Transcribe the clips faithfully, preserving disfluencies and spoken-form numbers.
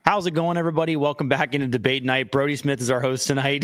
How's it going, everybody? Welcome back into Debate Night. Brody Smith is our host tonight.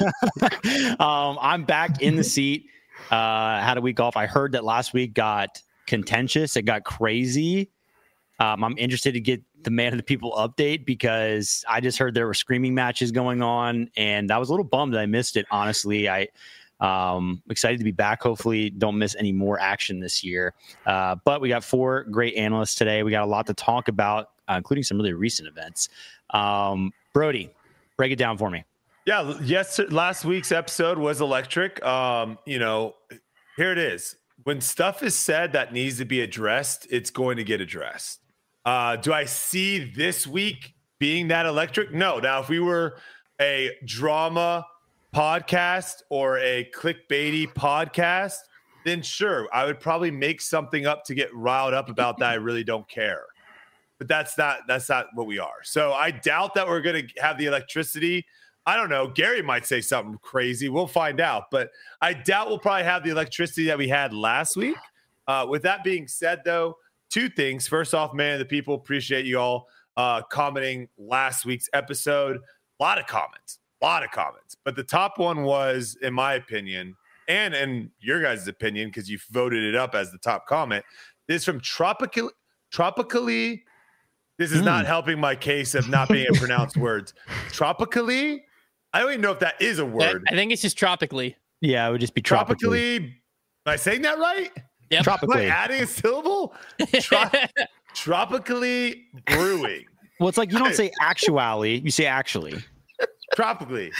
um, I'm back in the seat. Uh, had a week off. I heard that last week got contentious. It got crazy. Um, I'm interested to get the man of the people update because I just heard there were screaming matches going on, and I was a little bummed that I missed it. Honestly, I um excited to be back. Hopefully, don't miss any more action this year. Uh, but we got four great analysts today. We got a lot to talk about, uh, including some really recent events. Um, Brody, break it down for me. Yeah, yes. Last week's episode was electric. Um, you know, here it is. When stuff is said that needs to be addressed, it's going to get addressed. Uh, do I see this week being that electric? No. Now, if we were a drama podcast or a clickbaity podcast, then sure, I would probably make something up to get riled up about that. I really don't care. But that's not that's not what we are. So I doubt that we're going to have the electricity. I don't know. Gary might say something crazy. We'll find out. But I doubt we'll probably have the electricity that we had last week. Uh, with that being said, though, two things. First off, man of the people, appreciate you all uh, commenting last week's episode. A lot of comments, a lot of comments. But the top one was, in my opinion, and in your guys' opinion, because you voted it up as the top comment, is from Tropical, Tropically. This is mm. not helping my case of not being able to pronounce words. Tropically? I don't even know if that is a word. I think it's just tropically. Yeah, it would just be tropically. Tropically. Am I saying that right? Yep. Tropically. Am I adding a syllable? Trop- tropically brewing. Well, it's like you don't say actually, you say actually. Tropically.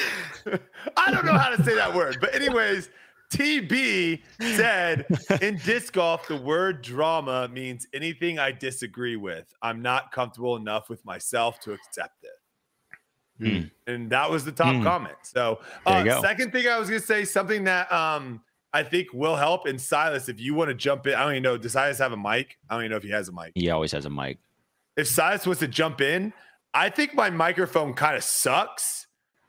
I don't know how to say that word. But anyways, T B said, in disc golf, the word drama means anything I disagree with. I'm not comfortable enough with myself to accept it. Mm. And that was the top mm. comment. So uh, second thing I was going to say, something that um, I think will help. And Silas, if you want to jump in, I don't even know. Does Silas have a mic? I don't even know if he has a mic. He always has a mic. If Silas wants to jump in, I think my microphone kind of sucks.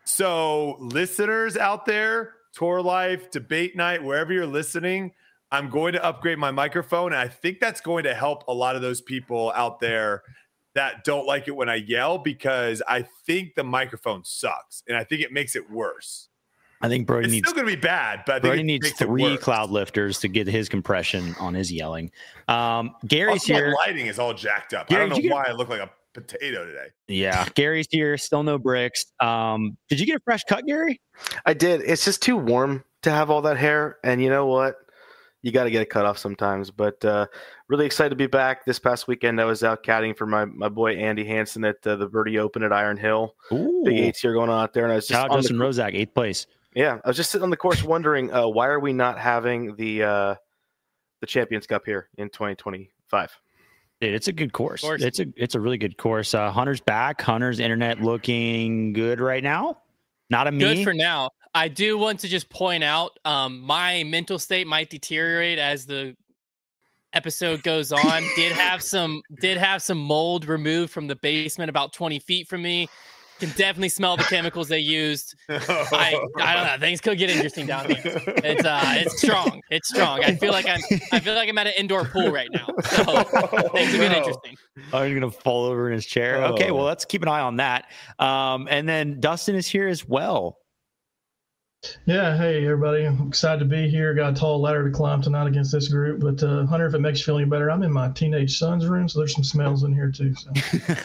So listeners out there, Tour Life, Debate Night, wherever you're listening, I'm going to upgrade my microphone. And I think that's going to help a lot of those people out there that don't like it when I yell, because I think the microphone sucks and I think it makes it worse. I think Brody it's needs still going to be bad, but I think Brody it needs three cloud lifters to get his compression on his yelling. Um, Gary's also, here. My lighting is all jacked up. Gary, I don't know get... why I look like a potato today. Yeah, Gary's here. Still no bricks. Um, did you get a fresh cut, Gary? I did. It's just too warm to have all that hair, and you know what? You got to get it cut off sometimes. But uh, really excited to be back. This past weekend, I was out caddying for my, my boy Andy Hansen at uh, the Birdie Open at Iron Hill. Ooh. Big eights here going on out there, and I was just Shout out Justin the, Rozak, eighth place. Yeah, I was just sitting on the course wondering uh, why are we not having the uh, the Champions Cup here in twenty twenty-five? Dude, it's a good course. course. It's a it's a really good course. Uh, Hunter's back. Hunter's internet looking good right now. Not a me. Good for now. I do want to just point out um, my mental state might deteriorate as the episode goes on. did have some did have some mold removed from the basement about twenty feet from me. Can definitely smell the chemicals they used. I, I don't know. Things could get interesting down here. It's uh, it's strong. It's strong. I feel like I'm I feel like I'm at an indoor pool right now. So things will get interesting. Oh, you're gonna fall over in his chair. Oh. Okay, well, let's keep an eye on that. Um, and then Dustin is here as well. Yeah, hey everybody. I'm excited to be here. Got a tall ladder to climb tonight against this group. But uh, Hunter, if it makes you feel any better, I'm in my teenage son's room, so there's some smells in here too. So.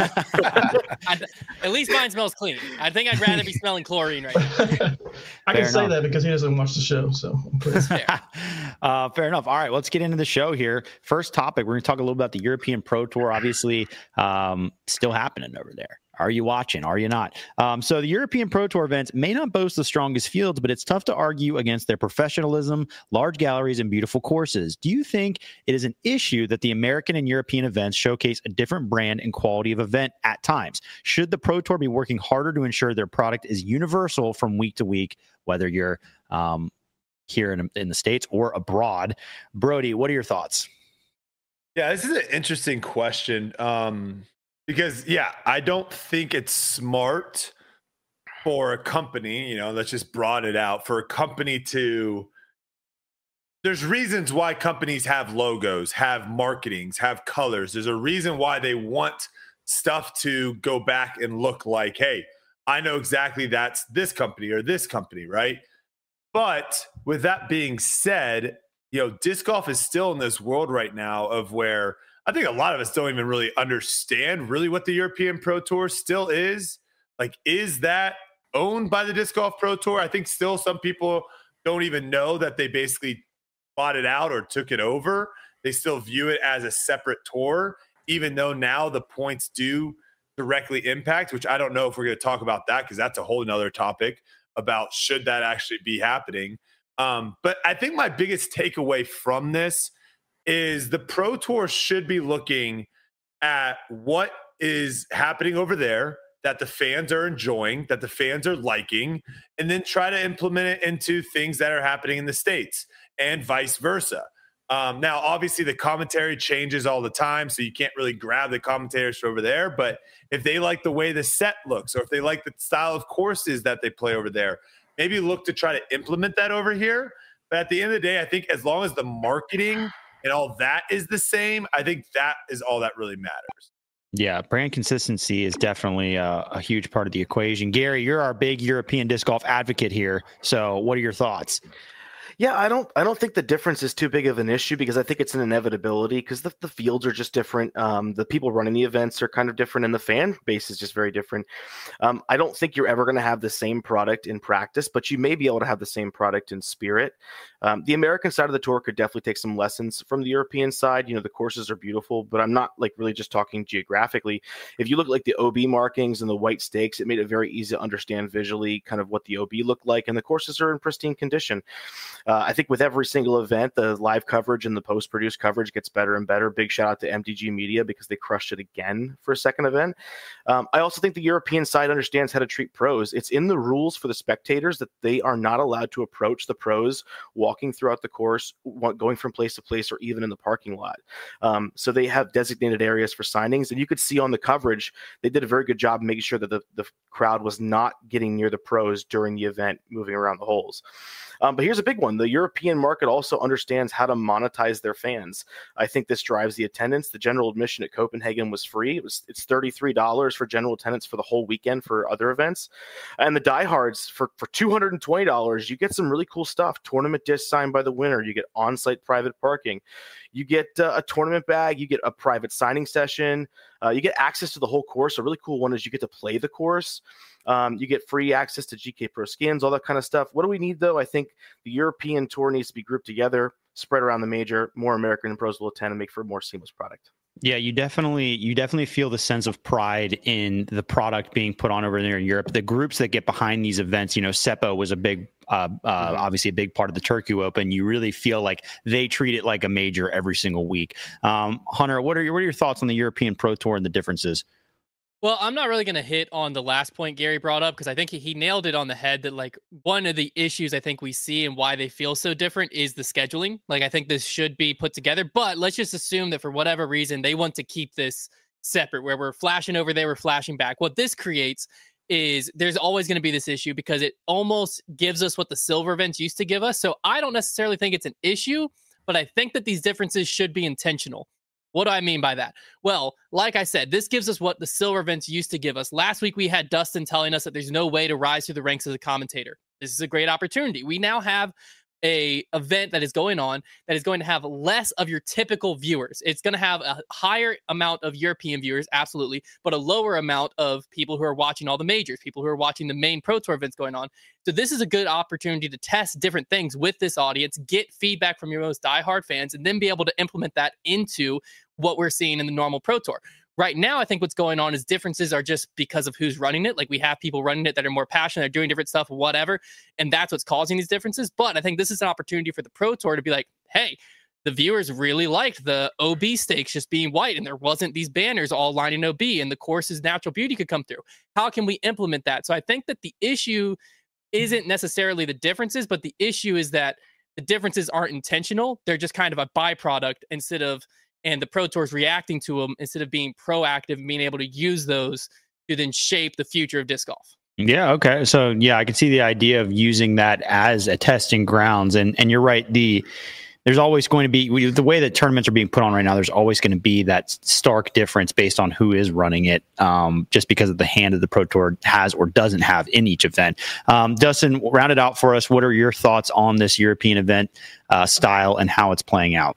I, at least mine smells clean. I think I'd rather be smelling chlorine right now. I fair can enough. say that because he doesn't watch the show. So fair. uh, fair enough. All right, let's get into the show here. First topic, we're going to talk a little about the European Pro Tour. Obviously, um, still happening over there. Are you watching? Are you not? Um, so the European Pro Tour events may not boast the strongest fields, but it's tough to argue against their professionalism, large galleries, and beautiful courses. Do you think it is an issue that the American and European events showcase a different brand and quality of event at times? Should the Pro Tour be working harder to ensure their product is universal from week to week, whether you're um, here in, in the States or abroad? Brody, what are your thoughts? Yeah, this is an interesting question. Um, Because, yeah, I don't think it's smart for a company, you know, let's just broaden it out, for a company to, there's reasons why companies have logos, have marketings, have colors. There's a reason why they want stuff to go back and look like, hey, I know exactly that's this company or this company, right? But with that being said, you know, disc golf is still in this world right now of where I think a lot of us don't even really understand really what the European Pro Tour still is. Like, is that owned by the Disc Golf Pro Tour? I think still some people don't even know that they basically bought it out or took it over. They still view it as a separate tour, even though now the points do directly impact, which I don't know if we're going to talk about that because that's a whole nother topic about should that actually be happening. Um, but I think my biggest takeaway from this is the Pro Tour should be looking at what is happening over there that the fans are enjoying, that the fans are liking, and then try to implement it into things that are happening in the States and vice versa. Um, now, obviously, the commentary changes all the time, so you can't really grab the commentators from over there. But if they like the way the set looks or if they like the style of courses that they play over there, maybe look to try to implement that over here. But at the end of the day, I think as long as the marketing and all that is the same, I think that is all that really matters. Yeah, brand consistency is definitely a, a huge part of the equation. Gary, you're our big European disc golf advocate here. So what are your thoughts? Yeah, I don't I don't think the difference is too big of an issue because I think it's an inevitability because the, the fields are just different. Um, the people running the events are kind of different and the fan base is just very different. Um, I don't think you're ever going to have the same product in practice, but you may be able to have the same product in spirit. Um, the American side of the tour could definitely take some lessons from the European side. You know, the courses are beautiful, but I'm not like really just talking geographically. If you look at like the O B markings and the white stakes, it made it very easy to understand visually kind of what the O B looked like, and the courses are in pristine condition. Uh, I think with every single event, the live coverage and the post-produced coverage gets better and better. Big shout out to M T G Media because they crushed it again for a second event. Um, I also think the European side understands how to treat pros. It's in the rules for the spectators that they are not allowed to approach the pros walking throughout the course, going from place to place, or even in the parking lot. Um, so they have designated areas for signings. And you could see on the coverage, they did a very good job making sure that the, the crowd was not getting near the pros during the event, moving around the holes. Um, but here's a big one. The European market also understands how to monetize their fans. I think this drives the attendance. The general admission at Copenhagen was free. It was it's thirty-three dollars for general attendance for the whole weekend for other events. And the diehards for, for two hundred twenty dollars, you get some really cool stuff. Tournament disc signed by the winner. You get on-site private parking. You get uh, a tournament bag. You get a private signing session. Uh, you get access to the whole course. A really cool one is you get to play the course. Um, you get free access to G K Pro skins, all that kind of stuff. What do we need, though? I think the European tour needs to be grouped together, spread around the major. More American pros will attend and make for a more seamless product. Yeah, you definitely you definitely feel the sense of pride in the product being put on over there in Europe. The groups that get behind these events, you know, Seppo was a big, uh, uh, mm-hmm. obviously a big part of the Turkey Open. You really feel like they treat it like a major every single week. Um, Hunter, what are your what are your thoughts on the European Pro Tour and the differences? Well, I'm not really going to hit on the last point Gary brought up because I think he, he nailed it on the head that like one of the issues I think we see and why they feel so different is the scheduling. Like I think this should be put together, but let's just assume that for whatever reason, they want to keep this separate where we're flashing over there, we're flashing back. What this creates is there's always going to be this issue because it almost gives us what the silver events used to give us. So I don't necessarily think it's an issue, but I think that these differences should be intentional. What do I mean by that? Well, like I said, this gives us what the silver events used to give us. Last week, we had Dustin telling us that there's no way to rise through the ranks as a commentator. This is a great opportunity. We now have a event that is going on that is going to have less of your typical viewers. It's going to have a higher amount of European viewers, absolutely, but a lower amount of people who are watching all the majors, people who are watching the main Pro Tour events going on. So this is a good opportunity to test different things with this audience, get feedback from your most diehard fans, and then be able to implement that into what we're seeing in the normal Pro Tour. Right now, I think what's going on is differences are just because of who's running it. Like we have people running it that are more passionate, they're doing different stuff, whatever. And that's what's causing these differences. But I think this is an opportunity for the Pro Tour to be like, hey, the viewers really liked the O B stakes just being white and there wasn't these banners all lining O B and the course's natural beauty could come through. How can we implement that? So I think that the issue isn't necessarily the differences, but the issue is that the differences aren't intentional. They're just kind of a byproduct instead of and the Pro Tour is reacting to them instead of being proactive and being able to use those to then shape the future of disc golf. Yeah. Okay. So yeah, I can see the idea of using that as a testing grounds, and and you're right. The there's always going to be we, the way that tournaments are being put on right now. There's always going to be that stark difference based on who is running it, um, just because of the hand that the Pro Tour has or doesn't have in each event. Um, Dustin, round it out for us. What are your thoughts on this European event uh, style and how it's playing out?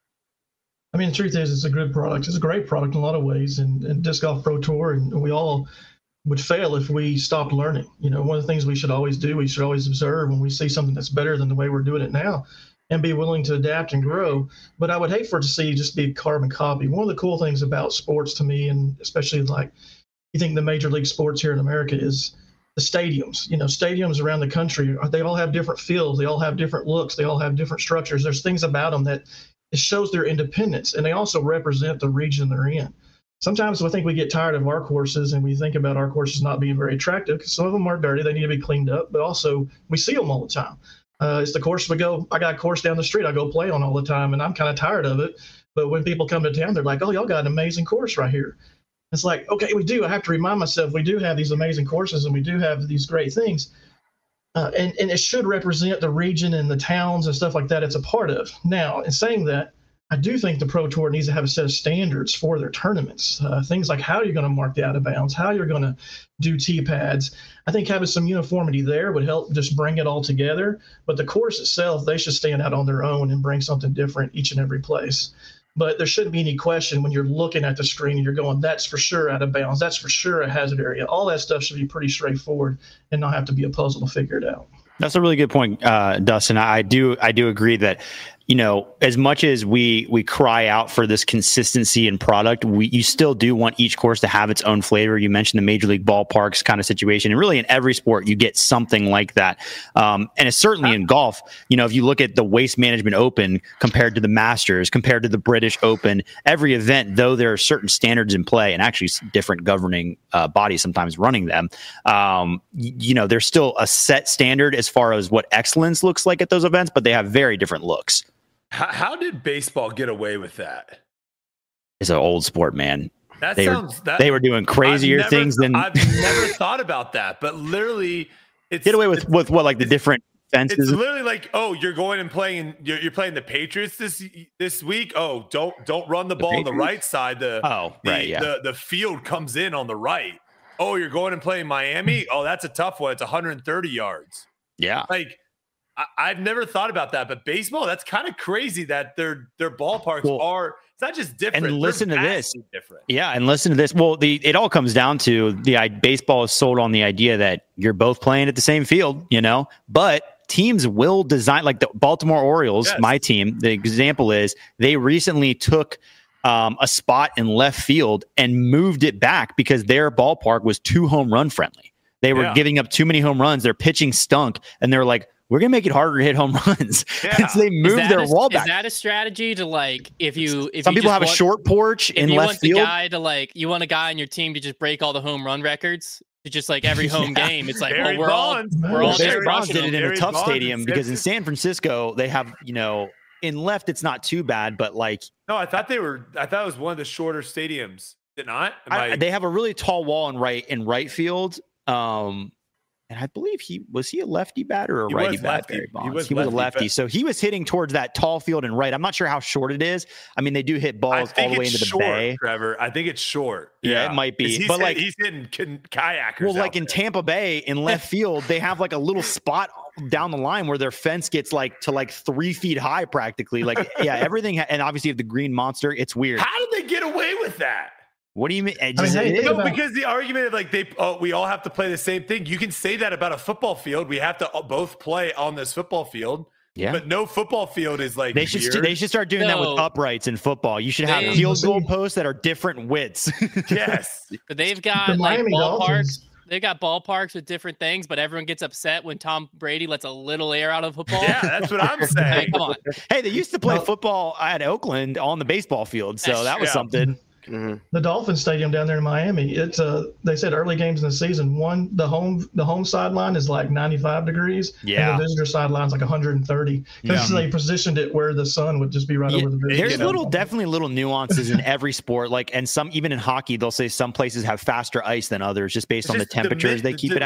I mean, the truth is, it's a good product. It's a great product in a lot of ways, and, and Disc Golf Pro Tour, and we all would fail if we stopped learning. You know, one of the things we should always do, we should always observe when we see something that's better than the way we're doing it now, and be willing to adapt and grow. But I would hate for it to see just be a carbon copy. One of the cool things about sports to me, and especially like you think the major league sports here in America, is the stadiums. You know, stadiums around the country, they all have different fields. They all have different looks. They all have different structures. There's things about them that it shows their independence, and they also represent the region they're in. Sometimes I think we get tired of our courses and we think about our courses not being very attractive because some of them are dirty. They need to be cleaned up, but also we see them all the time. Uh, it's the course we go, I got a course down the street I go play on all the time, and I'm kind of tired of it. But when people come to town, they're like, oh, y'all got an amazing course right here. It's like, okay, we do. I have to remind myself we do have these amazing courses and we do have these great things. Uh, and, and it should represent the region and the towns and stuff like that it's a part of. Now, in saying that, I do think the Pro Tour needs to have a set of standards for their tournaments. Uh, things like how you're going to mark the out of bounds, how you're going to do tee pads. I think having some uniformity there would help just bring it all together. But the course itself, they should stand out on their own and bring something different each and every place. But there shouldn't be any question when you're looking at the screen and you're going, that's for sure out of bounds. That's for sure a hazard area. All that stuff should be pretty straightforward and not have to be a puzzle to figure it out. That's a really good point, uh, Dustin. I do, I do agree that, you know, as much as we we cry out for this consistency in product, we you still do want each course to have its own flavor. You mentioned the Major League ballparks kind of situation, and really in every sport you get something like that. Um, and it's certainly in golf. You know, if you look at the Waste Management Open compared to the Masters, compared to the British Open, every event, though there are certain standards in play, and actually different governing uh, bodies sometimes running them, um, you, you know, there's still a set standard as far as what excellence looks like at those events, but they have very different looks. How, how did baseball get away with that? It's an old sport, man. That they sounds. Were, that, they were doing crazier never, things than. I've never thought about that, but literally, it's get away with with what like the different fences. It's literally like, oh, you're going and playing. You're, you're playing the Patriots this this week. Oh, don't don't run the, the ball Patriots? on the right side. The oh the, right, yeah. The the field comes in on the right. Oh, you're going and playing Miami. Oh, that's a tough one. It's one hundred thirty yards. Yeah, like. I've never thought about that, but baseball, that's kind of crazy that their their ballparks well, are, it's not just different. And listen to this. Different. Yeah, and listen to this. Well, the it all comes down to the baseball is sold on the idea that you're both playing at the same field, you know, but teams will design, like the Baltimore Orioles, yes. my team, the example is they recently took um, a spot in left field and moved it back because their ballpark was too home run friendly. They were yeah. giving up too many home runs. Their pitching stunk, and they were like, we're going to make it harder to hit home runs. Yeah. So they moved their a, wall back. Is that a strategy to like, if you, if some you people have want, a short porch in you left want field. The guy to like, you want a guy on your team to just break all the home run records. To just like every home yeah. game. It's like, well, we're Bonds. all, we're all Barry Bonds did it in Barry a tough Bonds stadium because in San Francisco, they have, you know, in left, it's not too bad, but like. No, I thought they were, I thought it was one of the shorter stadiums. Did not? I, I, they have a really tall wall in right, in right field. Um, And I believe he was he a lefty batter or a righty batter? Barry Bonds. He was, he was lefty, a lefty, so he was hitting towards that tall field and right. I'm not sure how short it is. I mean, they do hit balls all the way into the short, bay. Trevor, I think it's short. Yeah, yeah it might be. He's but hit, like he's hitting kayakers. Well, like there. in Tampa Bay in left field, they have like a little spot down the line where their fence gets like to like three feet high, practically. Like yeah, everything. Ha- and obviously, if the green monster, it's weird. How did they get away with that? What do you mean? Just, I mean no, because the argument of like they, oh, we all have to play the same thing. You can say that about a football field. We have to both play on this football field. Yeah, but no football field is like they should. weird. St- they should start doing no. that with uprights in football. You should have they, field goal posts that are different widths. Yes, but they've got the like ballparks. They've got ballparks with different things, but everyone gets upset when Tom Brady lets a little air out of football. Yeah, that's what I'm saying. Hey, come on. Hey, they used to play football at Oakland on the baseball field, so that was yeah. something. Mm-hmm. The Dolphin Stadium down there in Miami. It's uh they said early games in the season, one the home the home sideline is like ninety-five degrees. Yeah. And the visitor sideline's like one hundred thirty. Because yeah. they positioned it where the sun would just be right yeah, over the visitor. There's little definitely little nuances in every sport. Like and some even in hockey, they'll say some places have faster ice than others just based it's on just the temperatures the, they keep the, it at.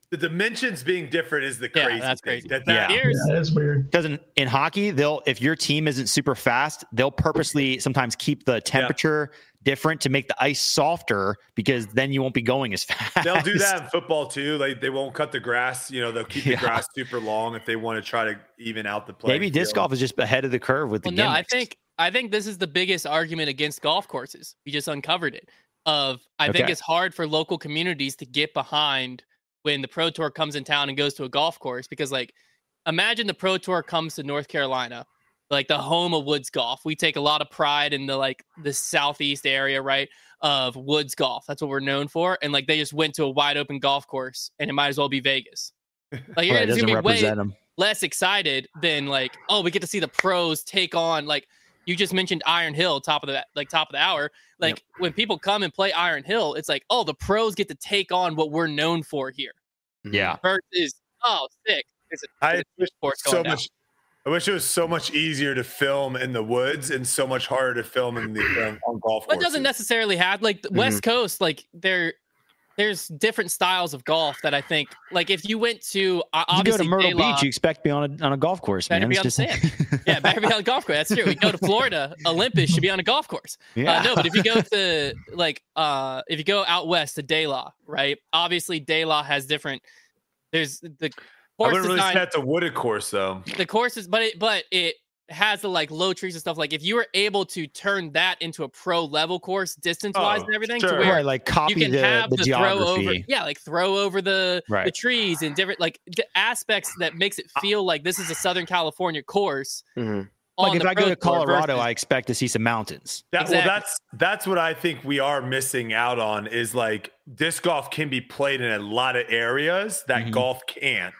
the dimensions being different is the Yeah, crazy that's thing. crazy. That, that, Yeah. Here's Yeah, that's weird. Because in, in hockey, they'll if your team isn't super fast, they'll purposely sometimes keep the temperature different to make the ice softer because then you won't be going as fast. They'll do that in football too. Like they won't cut the grass. You know, they'll keep Yeah. the grass super long if they want to try to even out the play. Maybe disc golf is just ahead of the curve with the well, no, I gimmicks. think I think this is the biggest argument against golf courses. We just uncovered it. Of I think Okay. it's hard for local communities to get behind when the Pro Tour comes in town and goes to a golf course because, like, imagine the Pro Tour comes to North Carolina, like the home of woods golf. We take a lot of pride in the like the southeast area, right, of woods golf. That's what we're known for. And like they just went to a wide open golf course, and it might as well be Vegas. Like you're Right, it just doesn't gonna be way represent them. less excited than like, oh, we get to see the pros take on like you just mentioned Iron Hill, top of the like top of the hour. Like when people come and play Iron Hill, it's like, oh, the pros get to take on what we're known for here. Yeah. Versus, oh, sick. It's a, I it's a sports so going down. much. I wish it was so much easier to film in the woods and so much harder to film in the um, on golf But it courses. doesn't necessarily have like the West Coast, like there, there's different styles of golf that I think, like if you went to uh, You go to obviously Myrtle De La- Beach, you expect to be on a on a golf course, Better man. be It's on the just- yeah, better be on a golf course. That's true. We go to Florida, Olympus should be on a golf course. Yeah. Uh, no, but if you go to like, uh, if you go out west to De La, right? Obviously, De La has different. There's the I course wouldn't really design. say that's a wooded course though. The courses, but it but it has the like low trees and stuff. Like if you were able to turn that into a pro level course, distance wise Oh, and everything, sure. to where right, like you copy can the, have the, the, throw over, geography. yeah, like throw over the the Right. trees and different like the aspects that makes it feel like this is a Southern California course. Mhm. Like on if the I go Pro to Tour Colorado, versus- I expect to see some mountains. That, Exactly. Well, that's that's what I think we are missing out on is like disc golf can be played in a lot of areas that Mhm. golf can't,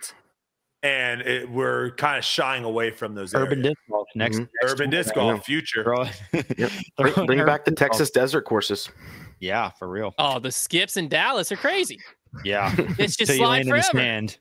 and it, we're kind of shying away from those Urban areas. disc golf next. Mhm. next urban tour, disc man. golf future. Throw- Yep. throw Bring, an bring back the urban disc golf. Texas desert courses. Yeah, for real. Oh, the skips in Dallas are crazy. Yeah. It's just Till you slide land in the forever. sand.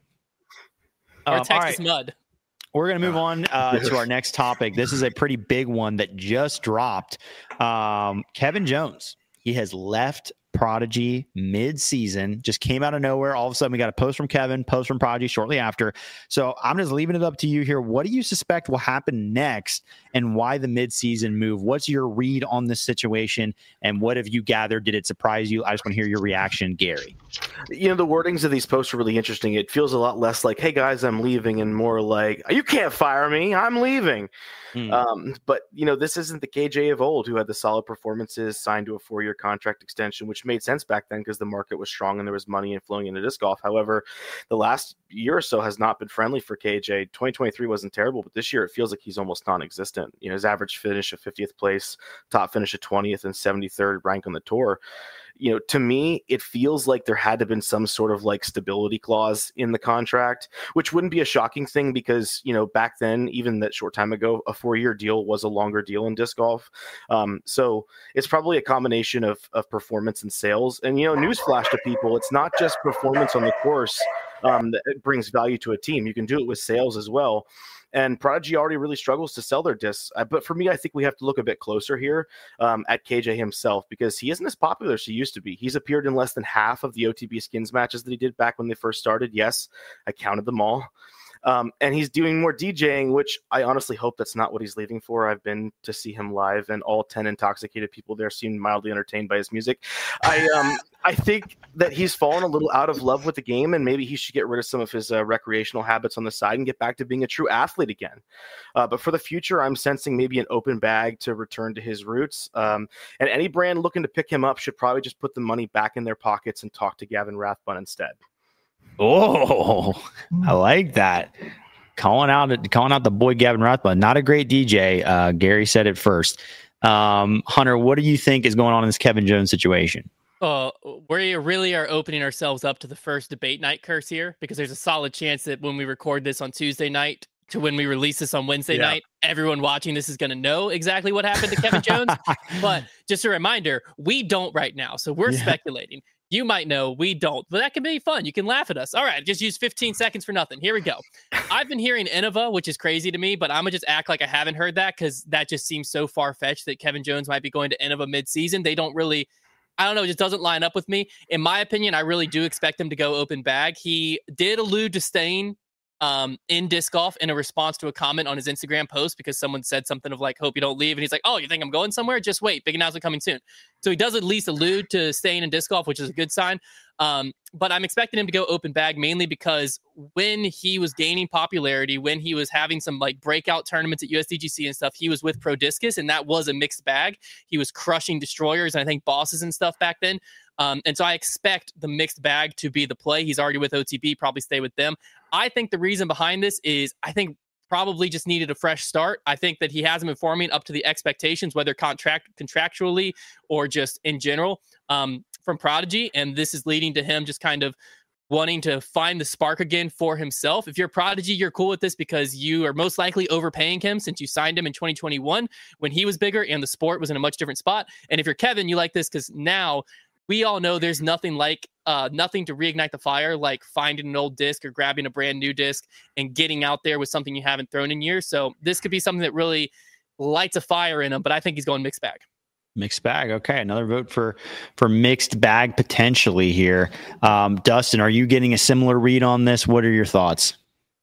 Or Um, all Texas right. mud. We're going to move on uh, to our next topic. This is a pretty big one that just dropped. Um, Kevin Jones, he has left Prodigy mid-season, just came out of nowhere. All of a sudden, we got a post from Kevin, post from Prodigy shortly after. So I'm just leaving it up to you here. What do you suspect will happen next and why the mid-season move? What's your read on this situation and what have you gathered? Did it surprise you? I just want to hear your reaction, Gary. You know, the wordings of these posts are really interesting. It feels a lot less like, hey guys, I'm leaving, and more like, you can't fire me, I'm leaving. Hmm. Um, but, you know, this isn't the K J of old who had the solid performances, signed to a four-year contract extension, which made sense back then because the market was strong and there was money flowing into disc golf. However, the last year or so has not been friendly for K J. twenty twenty-three wasn't terrible, but this year it feels like he's almost non-existent. You know, his average finish of fiftieth place, top finish of twentieth, and seventy-third rank on the tour. You know, to me, it feels like there had to have been some sort of like stability clause in the contract, which wouldn't be a shocking thing because, you know, back then, even that short time ago, a four-year deal was a longer deal in disc golf. Um, so it's probably a combination of, of performance and sales. And, you know, newsflash to people, it's not just performance on the course um, that brings value to a team. You can do it with sales as well. And Prodigy already really struggles to sell their discs. Uh, but for me, I think we have to look a bit closer here um, at K J himself because he isn't as popular as he used to be. He's appeared in less than half of the O T B skins matches that he did back when they first started. Yes, I counted them all. Um, and he's doing more DJing, which I honestly hope that's not what he's leaving for. I've been to see him live, and all ten intoxicated people there seemed mildly entertained by his music. I um, I think that he's fallen a little out of love with the game, and maybe he should get rid of some of his uh, recreational habits on the side and get back to being a true athlete again. Uh, but for the future, I'm sensing maybe an open bag to return to his roots. Um, and any brand looking to pick him up should probably just put the money back in their pockets and talk to Gavin Rathbun instead. Oh, I like that. Calling out, calling out the boy Gavin Rathbun. Not a great D J. Uh, Gary said it first. Um, Hunter, what do you think is going on in this Kevin Jones situation? Uh, we really are opening ourselves up to the first debate night curse here because there's a solid chance that when we record this on Tuesday night to when we release this on Wednesday Yeah. night, everyone watching this is going to know exactly what happened to Kevin Jones. But just a reminder, we don't right now. So we're Yeah. speculating. You might know, we don't, but that can be fun. You can laugh at us. All right, just use fifteen seconds for nothing. Here we go. I've been hearing Innova, which is crazy to me, but I'm going to just act like I haven't heard that because that just seems so far-fetched that Kevin Jones might be going to Innova mid-season. They don't really I don't know, it just doesn't line up with me. In my opinion, I really do expect him to go open bag. He did allude to staying um, in disc golf in a response to a comment on his Instagram post because someone said something of like, hope you don't leave. And he's like, oh, you think I'm going somewhere? Just wait. Big announcement coming soon. So he does at least allude to staying in disc golf, which is a good sign. Um, but I'm expecting him to go open bag mainly because when he was gaining popularity, when he was having some like breakout tournaments at U S D G C and stuff, he was with Pro Discus, and that was a mixed bag. He was crushing destroyers and I think bosses and stuff back then. Um, and so I expect the mixed bag to be the play. He's already with O T B, probably stay with them. I think the reason behind this is I think probably just needed a fresh start. I think that he hasn't been performing up to the expectations, whether contract contractually or just in general. Um, from Prodigy, and this is leading to him just kind of wanting to find the spark again for himself. If you're Prodigy, you're cool with this because you are most likely overpaying him since you signed him in twenty twenty-one when he was bigger and the sport was in a much different spot. And if you're Kevin, you like this because now we all know there's nothing like uh, nothing to reignite the fire like finding an old disc or grabbing a brand new disc and getting out there with something you haven't thrown in years. So this could be something that really lights a fire in him, but I think he's going mixed bag. Mixed bag. Okay. Another vote for, for mixed bag potentially here. Um, Dustin, are you getting a similar read on this? What are your thoughts?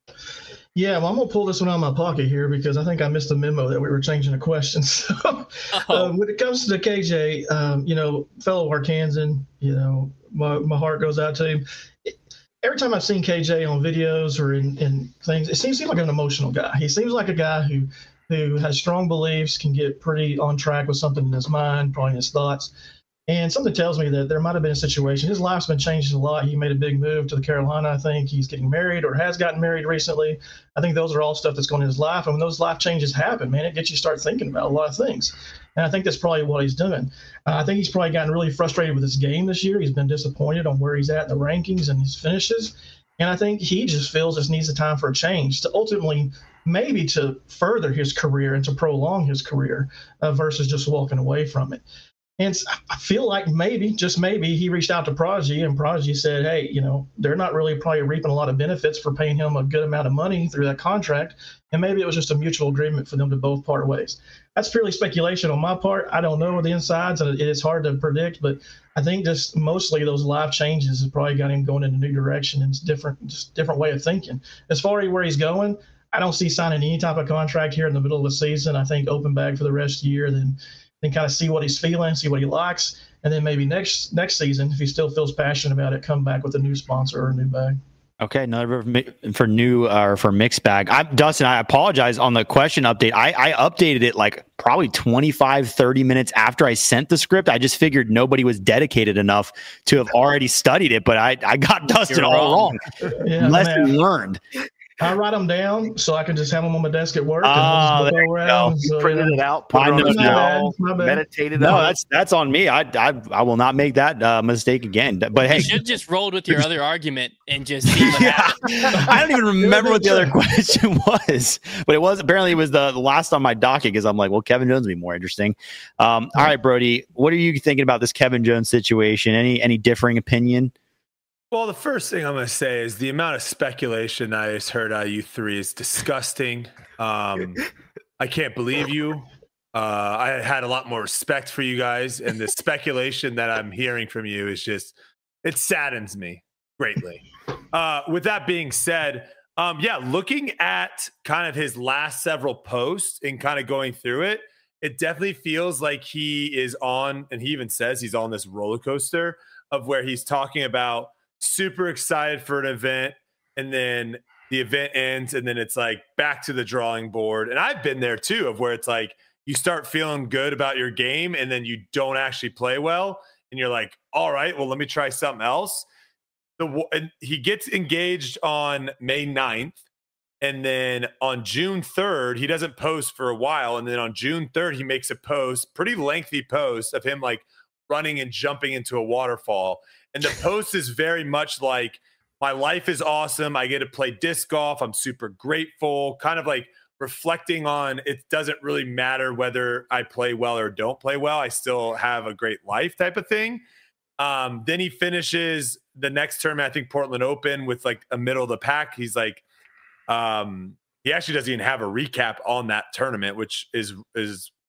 Yeah, well, I'm going to pull this one out of my pocket here because I think I missed the memo that we were changing the questions. So, oh. um, when it comes to the K J, um, you know, fellow Arkansan, you know, my, my heart goes out to him. It, every time I've seen K J on videos or in, in things, it seems, seems like an emotional guy. He seems like a guy who who has strong beliefs, can get pretty on track with something in his mind, probably in his thoughts. And something tells me that there might have been a situation. His life's been changing a lot. He made a big move to the Carolina. I think he's getting married or has gotten married recently. I think those are all stuff that's going in his life. And when those life changes happen, man, it gets you to start thinking about a lot of things. And I think that's probably what he's doing. Uh, I think he's probably gotten really frustrated with his game this year. He's been disappointed on where he's at in the rankings and his finishes. And I think he just feels this needs a time for a change to ultimately maybe to further his career and to prolong his career uh, versus just walking away from it. And I feel like maybe, just maybe, he reached out to Prodigy and Prodigy said, hey, you know, they're not really probably reaping a lot of benefits for paying him a good amount of money through that contract. And maybe it was just a mutual agreement for them to both part ways. That's purely speculation on my part. I don't know the insides, and it is hard to predict, but I think just mostly those life changes has probably got him going in a new direction and it's different, just different way of thinking. As far as where he's going, I don't see signing any type of contract here in the middle of the season. I think open bag for the rest of the year, then then kind of see what he's feeling, see what he likes, and then maybe next next season, if he still feels passionate about it, come back with a new sponsor or a new bag. Okay, another for new uh, or for mixed bag. I, Dustin, I apologize on the question update. I, I updated it like probably twenty-five, thirty minutes after I sent the script. I just figured nobody was dedicated enough to have already studied it, but I, I got Dustin You're all wrong. wrong. Yeah, Lesson man. learned. I write them down so I can just have them on my desk at work. Oh, and just there go you around. go. So, Printed yeah. it out, put I it on know the now. wall, My bad. meditated No, on it. that's that's on me. I I I will not make that uh, mistake again. But hey, You should just rolled with your other argument and just see what yeah, happens. I don't even remember what the other question was, but it was apparently it was the, the last on my docket because I'm like, well, Kevin Jones would be more interesting. Um, all right, Brody, what are you thinking about this Kevin Jones situation? Any any differing opinion? Well, the first thing I'm going to say is the amount of speculation I just heard out of you three is disgusting. Um, I can't believe you. Uh, I had a lot more respect for you guys, and the speculation that I'm hearing from you is just, it saddens me greatly. Uh, with that being said, um, yeah, looking at kind of his last several posts and kind of going through it, it definitely feels like he is on, and he even says he's on this roller coaster of where he's talking about super excited for an event, and then the event ends, and then it's like back to the drawing board. And I've been there too, of where it's like you start feeling good about your game, and then you don't actually play well, and you're like, all right, well, let me try something else. The and he gets engaged on May ninth, and then on June third, he doesn't post for a while, and then on June third, he makes a post, pretty lengthy post of him like running and jumping into a waterfall. And the post is very much like, my life is awesome. I get to play disc golf. I'm super grateful. Kind of like reflecting on, it doesn't really matter whether I play well or don't play well. I still have a great life type of thing. Um, then he finishes the next tournament, I think Portland Open, with like a middle of the pack. He's like, um, he actually doesn't even have a recap on that tournament, which is, is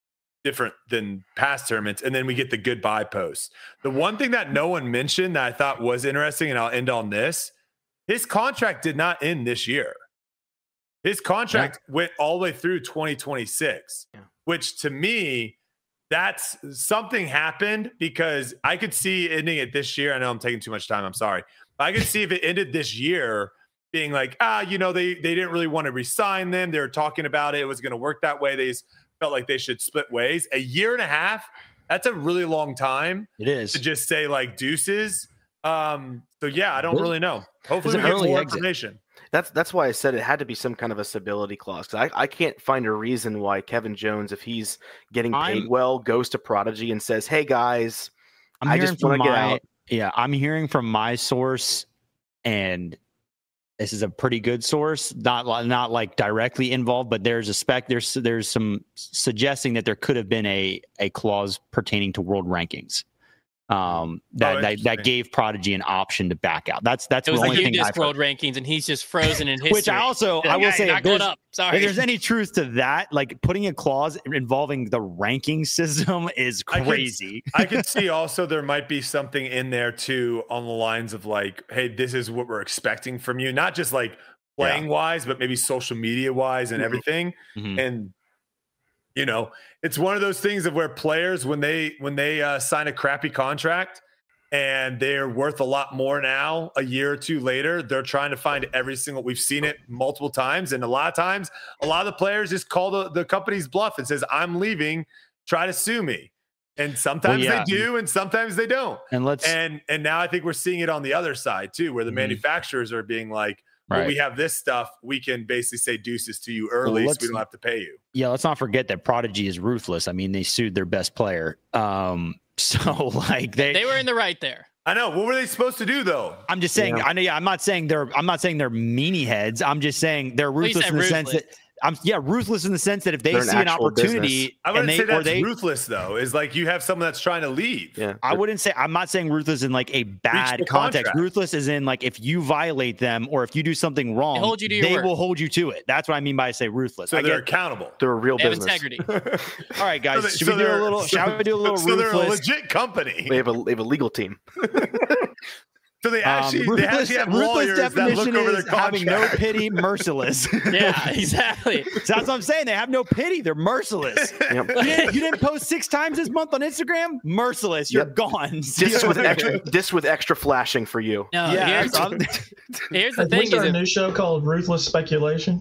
different than past tournaments. And then we get the goodbye post. The one thing that no one mentioned that I thought was interesting, and I'll end on this, his contract did not end this year. His contract yeah. went all the way through twenty twenty-six, yeah. which to me, that's something happened because I could see ending it this year. I know I'm taking too much time. I'm sorry. But I could see if it ended this year being like, ah, you know, they, they didn't really want to re-sign them. They were talking about it. It was going to work that way. They just felt like they should split ways. A year and a half, that's a really long time. It is. To just say like deuces. Um, so yeah, I don't really know. Hopefully we get more exit. information. That's that's why I said it had to be some kind of a stability clause. Because I, I can't find a reason why Kevin Jones, if he's getting paid I'm, well, goes to Prodigy and says, hey guys, I'm I just want to get out. Yeah, I'm hearing from my source, and this is a pretty good source, not not like directly involved, but there's a spec. There's there's some suggesting that there could have been a a clause pertaining to world rankings, um, that, oh, that that gave Prodigy an option to back out. That's that's it was the like only thing I've world heard. Rankings, and he's just frozen in history. Which I also like, I will say, not going up. Sorry. If there's any truth to that, like putting a clause involving the ranking system is crazy. I could, I could see also there might be something in there too on the lines of like, hey, this is what we're expecting from you, not just like playing yeah. wise, but maybe social media wise and everything. Mm-hmm. And you know, it's one of those things of where players, when they when they uh, sign a crappy contract and they're worth a lot more now, a year or two later, they're trying to find every single. We've seen it multiple times, and a lot of times, a lot of the players just call the, the company's bluff and says, "I'm leaving. Try to sue me." And sometimes well, yeah. they do, and sometimes they don't. And let's and and now I think we're seeing it on the other side too, where the mm-hmm. manufacturers are being like, Right. When we have this stuff, we can basically say deuces to you early, well, so we don't have to pay you. Yeah, let's not forget that Prodigy is ruthless. I mean, they sued their best player. Um, so like they they were in the right there. I know. What were they supposed to do though? I'm just saying. Yeah. I know. Yeah, I'm not saying they're. I'm not saying they're meanie heads. I'm just saying they're ruthless in the ruthless. sense that. I'm yeah, ruthless in the sense that if they see an, an opportunity, business. I wouldn't they, say that's they, ruthless though. Is like you have someone that's trying to leave. Yeah, I wouldn't say. I'm not saying ruthless in like a bad context. Contract. Ruthless is in like if you violate them or if you do something wrong, they, hold you to they your will word. hold you to it. That's what I mean by I say ruthless. So I they're get, accountable. They're a real they business. Have integrity. All right, guys. So they, should so we do a little? So, shall we do a little? So ruthless? they're a legit company. They have a they have a legal team. So they actually, um, ruthless, they actually have lawyers that look over their contract. Having no pity, merciless. Yeah, exactly. So that's what I'm saying. They have no pity. They're merciless. Yep. You, didn't, you didn't post six times this month on Instagram? Merciless. You're yep. gone. This with extra, this with extra flashing for you. No, yeah. Here's, here's the Have thing: we start is a new show called Ruthless Speculation.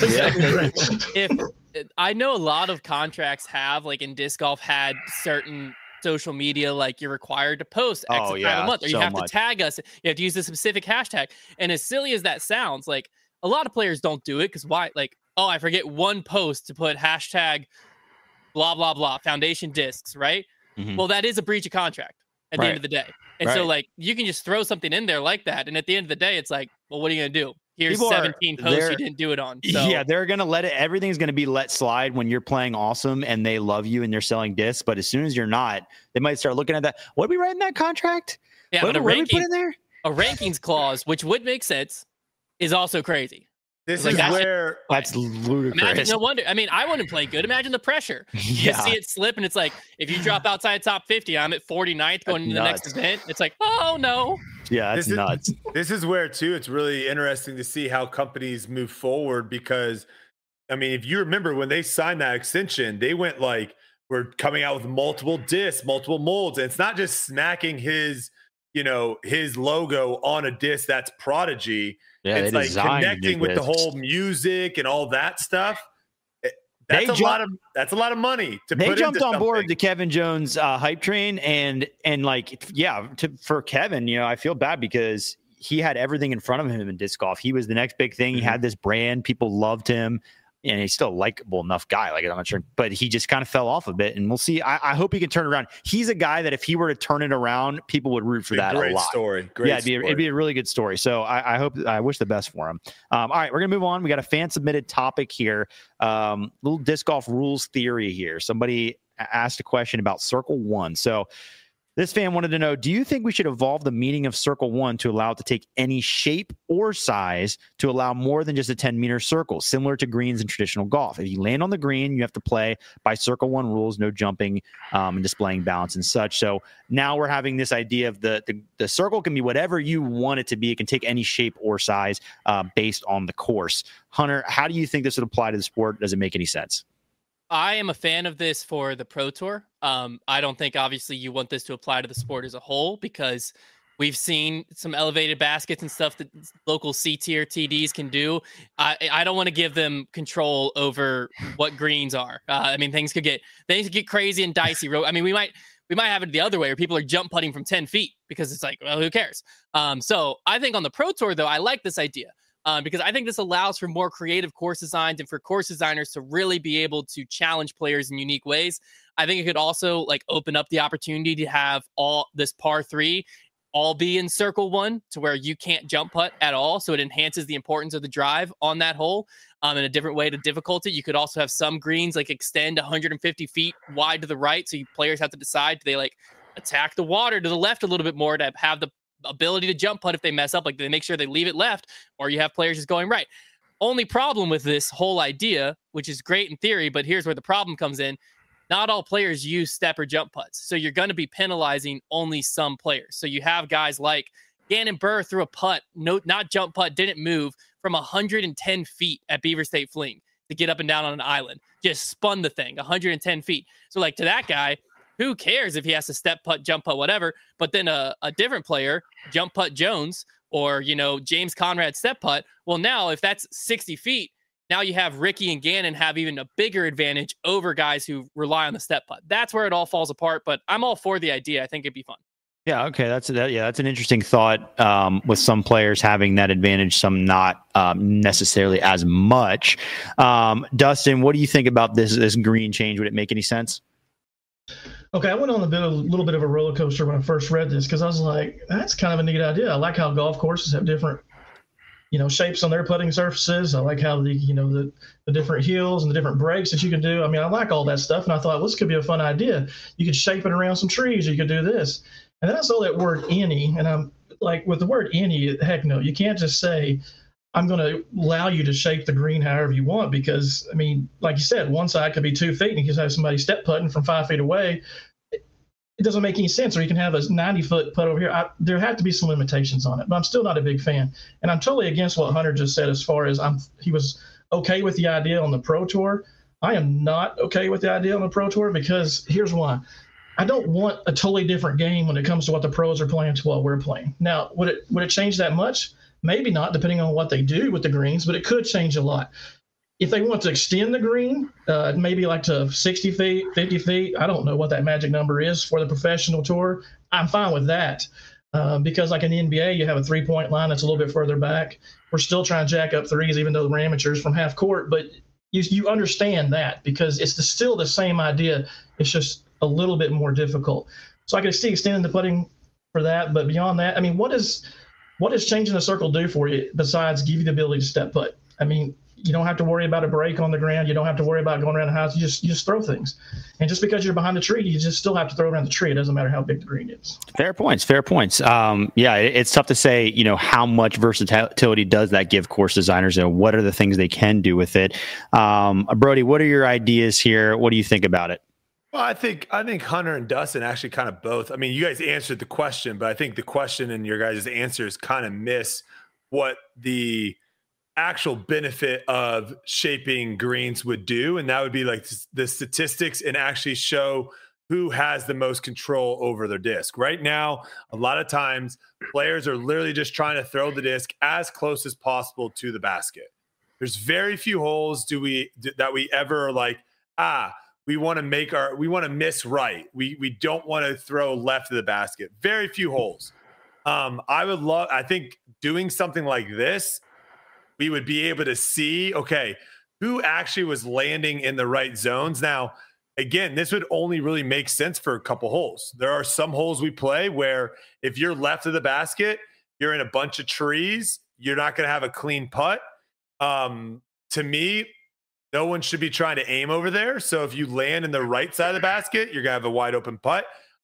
if I know a lot of contracts have, like in disc golf, had certain social media, like you're required to post X oh, amount yeah, a month, or you so have much. to tag us. You have to use a specific hashtag. And as silly as that sounds, like a lot of players don't do it because why? Like, oh, I forget one post to put hashtag blah blah blah foundation discs, right? Mm-hmm. Well, that is a breach of contract at right. the end of the day. And right. so, like, you can just throw something in there like that, and at the end of the day, it's like, well, what are you gonna do? Here's People seventeen are, posts you didn't do it on. So. Yeah, they're going to let it. Everything's going to be let slide when you're playing awesome and they love you and they're selling discs. But as soon as you're not, they might start looking at that. What did we write in that contract? Yeah, what, but a, what ranking, we put in there? a rankings clause, which would make sense, is also crazy. This like, is that's where that's ludicrous. Imagine, no wonder. I mean, I wouldn't play good. Imagine the pressure. You yeah. just see it slip, and it's like, if you drop outside top fifty, I'm at forty-ninth going into the next event. It's like, oh no. Yeah, that's this nuts. Is, this is where too. It's really interesting to see how companies move forward because, I mean, if you remember when they signed that extension, they went like, we're coming out with multiple discs, multiple molds, and it's not just smacking his, you know, his logo on a disc that's Prodigy. Yeah, it's like connecting with discs. the whole music and all that stuff. That's they a jump, lot of that's a lot of money to they put jumped into on something. board the Kevin Jones uh, hype train and and like yeah to, for Kevin, you know, I feel bad because he had everything in front of him in disc golf. He was the next big thing. He Mm-hmm. had this brand, people loved him, and he's still a likable enough guy. Like I'm not sure, but he just kind of fell off a bit. And we'll see. I, I hope he can turn it around. He's a guy that if he were to turn it around, people would root for that great a lot. Story, great yeah, it'd be, story. it'd be a really good story. So I, I hope, I wish the best for him. Um, all right, we're gonna move on. We got a fan submitted topic here. Um, little disc golf rules theory here. Somebody asked a question about Circle One. So This fan wanted to know, do you think we should evolve the meaning of circle one to allow it to take any shape or size to allow more than just a ten meter circle, similar to greens in traditional golf? If you land on the green, you have to play by circle one rules, no jumping um, and displaying balance and such. So now we're having this idea of the, the, the circle can be whatever you want it to be. It can take any shape or size uh, based on the course. Hunter, how do you think this would apply to the sport? Does it make any sense? I am a fan of this for the Pro Tour. Um, I don't think, obviously, you want this to apply to the sport as a whole because we've seen some elevated baskets and stuff that local C-tier T Ds can do. I, I don't want to give them control over what greens are. Uh, I mean, things could get things could get crazy and dicey. I mean, we might we might have it the other way where people are jump putting from ten feet because it's like, well, who cares? Um, so I think on the Pro Tour, though, I like this idea. Um, because I think this allows for more creative course designs and for course designers to really be able to challenge players in unique ways. I think it could also like open up the opportunity to have all this par three all be in circle one to where you can't jump putt at all. So it enhances the importance of the drive on that hole um, in a different way to difficulty. You could also have some greens like extend one hundred fifty feet wide to the right. So you players have to decide, do they like attack the water to the left a little bit more to have the ability to jump putt if they mess up, like they make sure they leave it left, or you have players just going right. Only problem with this whole idea, which is great in theory, but here's where the problem comes in. Not all players use step or jump putts. So you're going to be penalizing only some players. So you have guys like Gannon Buhr threw a putt, no, not jump putt, didn't move from one hundred ten feet at Beaver State Fling to get up and down on an island. Just spun the thing one hundred ten feet. So like to that guy, who cares if he has to step putt, jump putt, whatever? But then a, a different player, jump putt Jones, or, you know, James Conrad step putt. Well, now if that's sixty feet, now you have Ricky and Gannon have even a bigger advantage over guys who rely on the step putt. That's where it all falls apart. But I'm all for the idea. I think it'd be fun. Yeah. Okay. That's that. Yeah. That's an interesting thought. Um, with some players having that advantage, some not um, necessarily as much. Um, Dustin, what do you think about this this green change? Would it make any sense? Okay, I went on a bit, a little bit of a roller coaster when I first read this because I was like, that's kind of a neat idea. I like how golf courses have different, you know, shapes on their putting surfaces. I like how the, you know, the, the different hills and the different breaks that you can do. I mean, I like all that stuff. And I thought, well, this could be a fun idea. You could shape it around some trees. Or you could do this. And then I saw that word any. And I'm like, with the word any, heck no. You can't just say, I'm going to allow you to shape the green however you want because, I mean, like you said, one side could be two feet and you can have somebody step putting from five feet away. It doesn't make any sense. Or you can have a ninety-foot putt over here. I, there have to be some limitations on it, but I'm still not a big fan. And I'm totally against what Hunter just said as far as I'm. he was okay with the idea on the Pro Tour. I am not okay with the idea on the Pro Tour because here's why. I don't want a totally different game when it comes to what the pros are playing to what we're playing. Now, would it would it change that much? Maybe not, depending on what they do with the greens, but it could change a lot. If they want to extend the green, uh, maybe like to sixty feet, fifty feet, I don't know what that magic number is for the professional tour. I'm fine with that uh, because like in the N B A, you have a three-point line that's a little bit further back. We're still trying to jack up threes, even though we're amateurs from half court, but you, you understand that because it's the, still the same idea. It's just a little bit more difficult. So I could see extending the putting for that, but beyond that, I mean, what is what does changing the circle do for you besides give you the ability to step putt? I mean, you don't have to worry about a break on the ground. You don't have to worry about going around the house. You just you just throw things. And just because you're behind the tree, you just still have to throw around the tree. It doesn't matter how big the green is. Fair points. Fair points. Um, yeah, it, it's tough to say, you know, how much versatility does that give course designers and what are the things they can do with it? Um, Brody, what are your ideas here? What do you think about it? Well, I think I think Hunter and Dustin actually kind of both. I mean, you guys answered the question, but I think the question and your guys' answers kind of miss what the actual benefit of shaping greens would do. And that would be like the statistics and actually show who has the most control over their disc. Right now, a lot of times players are literally just trying to throw the disc as close as possible to the basket. There's very few holes do we that we ever like, ah, we want to make our, we want to miss right. We we don't want to throw left of the basket. Very few holes. Um, I would love, I think doing something like this, we would be able to see, okay, who actually was landing in the right zones. Now, again, this would only really make sense for a couple holes. There are some holes we play where if you're left of the basket, you're in a bunch of trees, you're not going to have a clean putt. Um, to me, no one should be trying to aim over there. So if you land in the right side of the basket, you're going to have a wide open putt.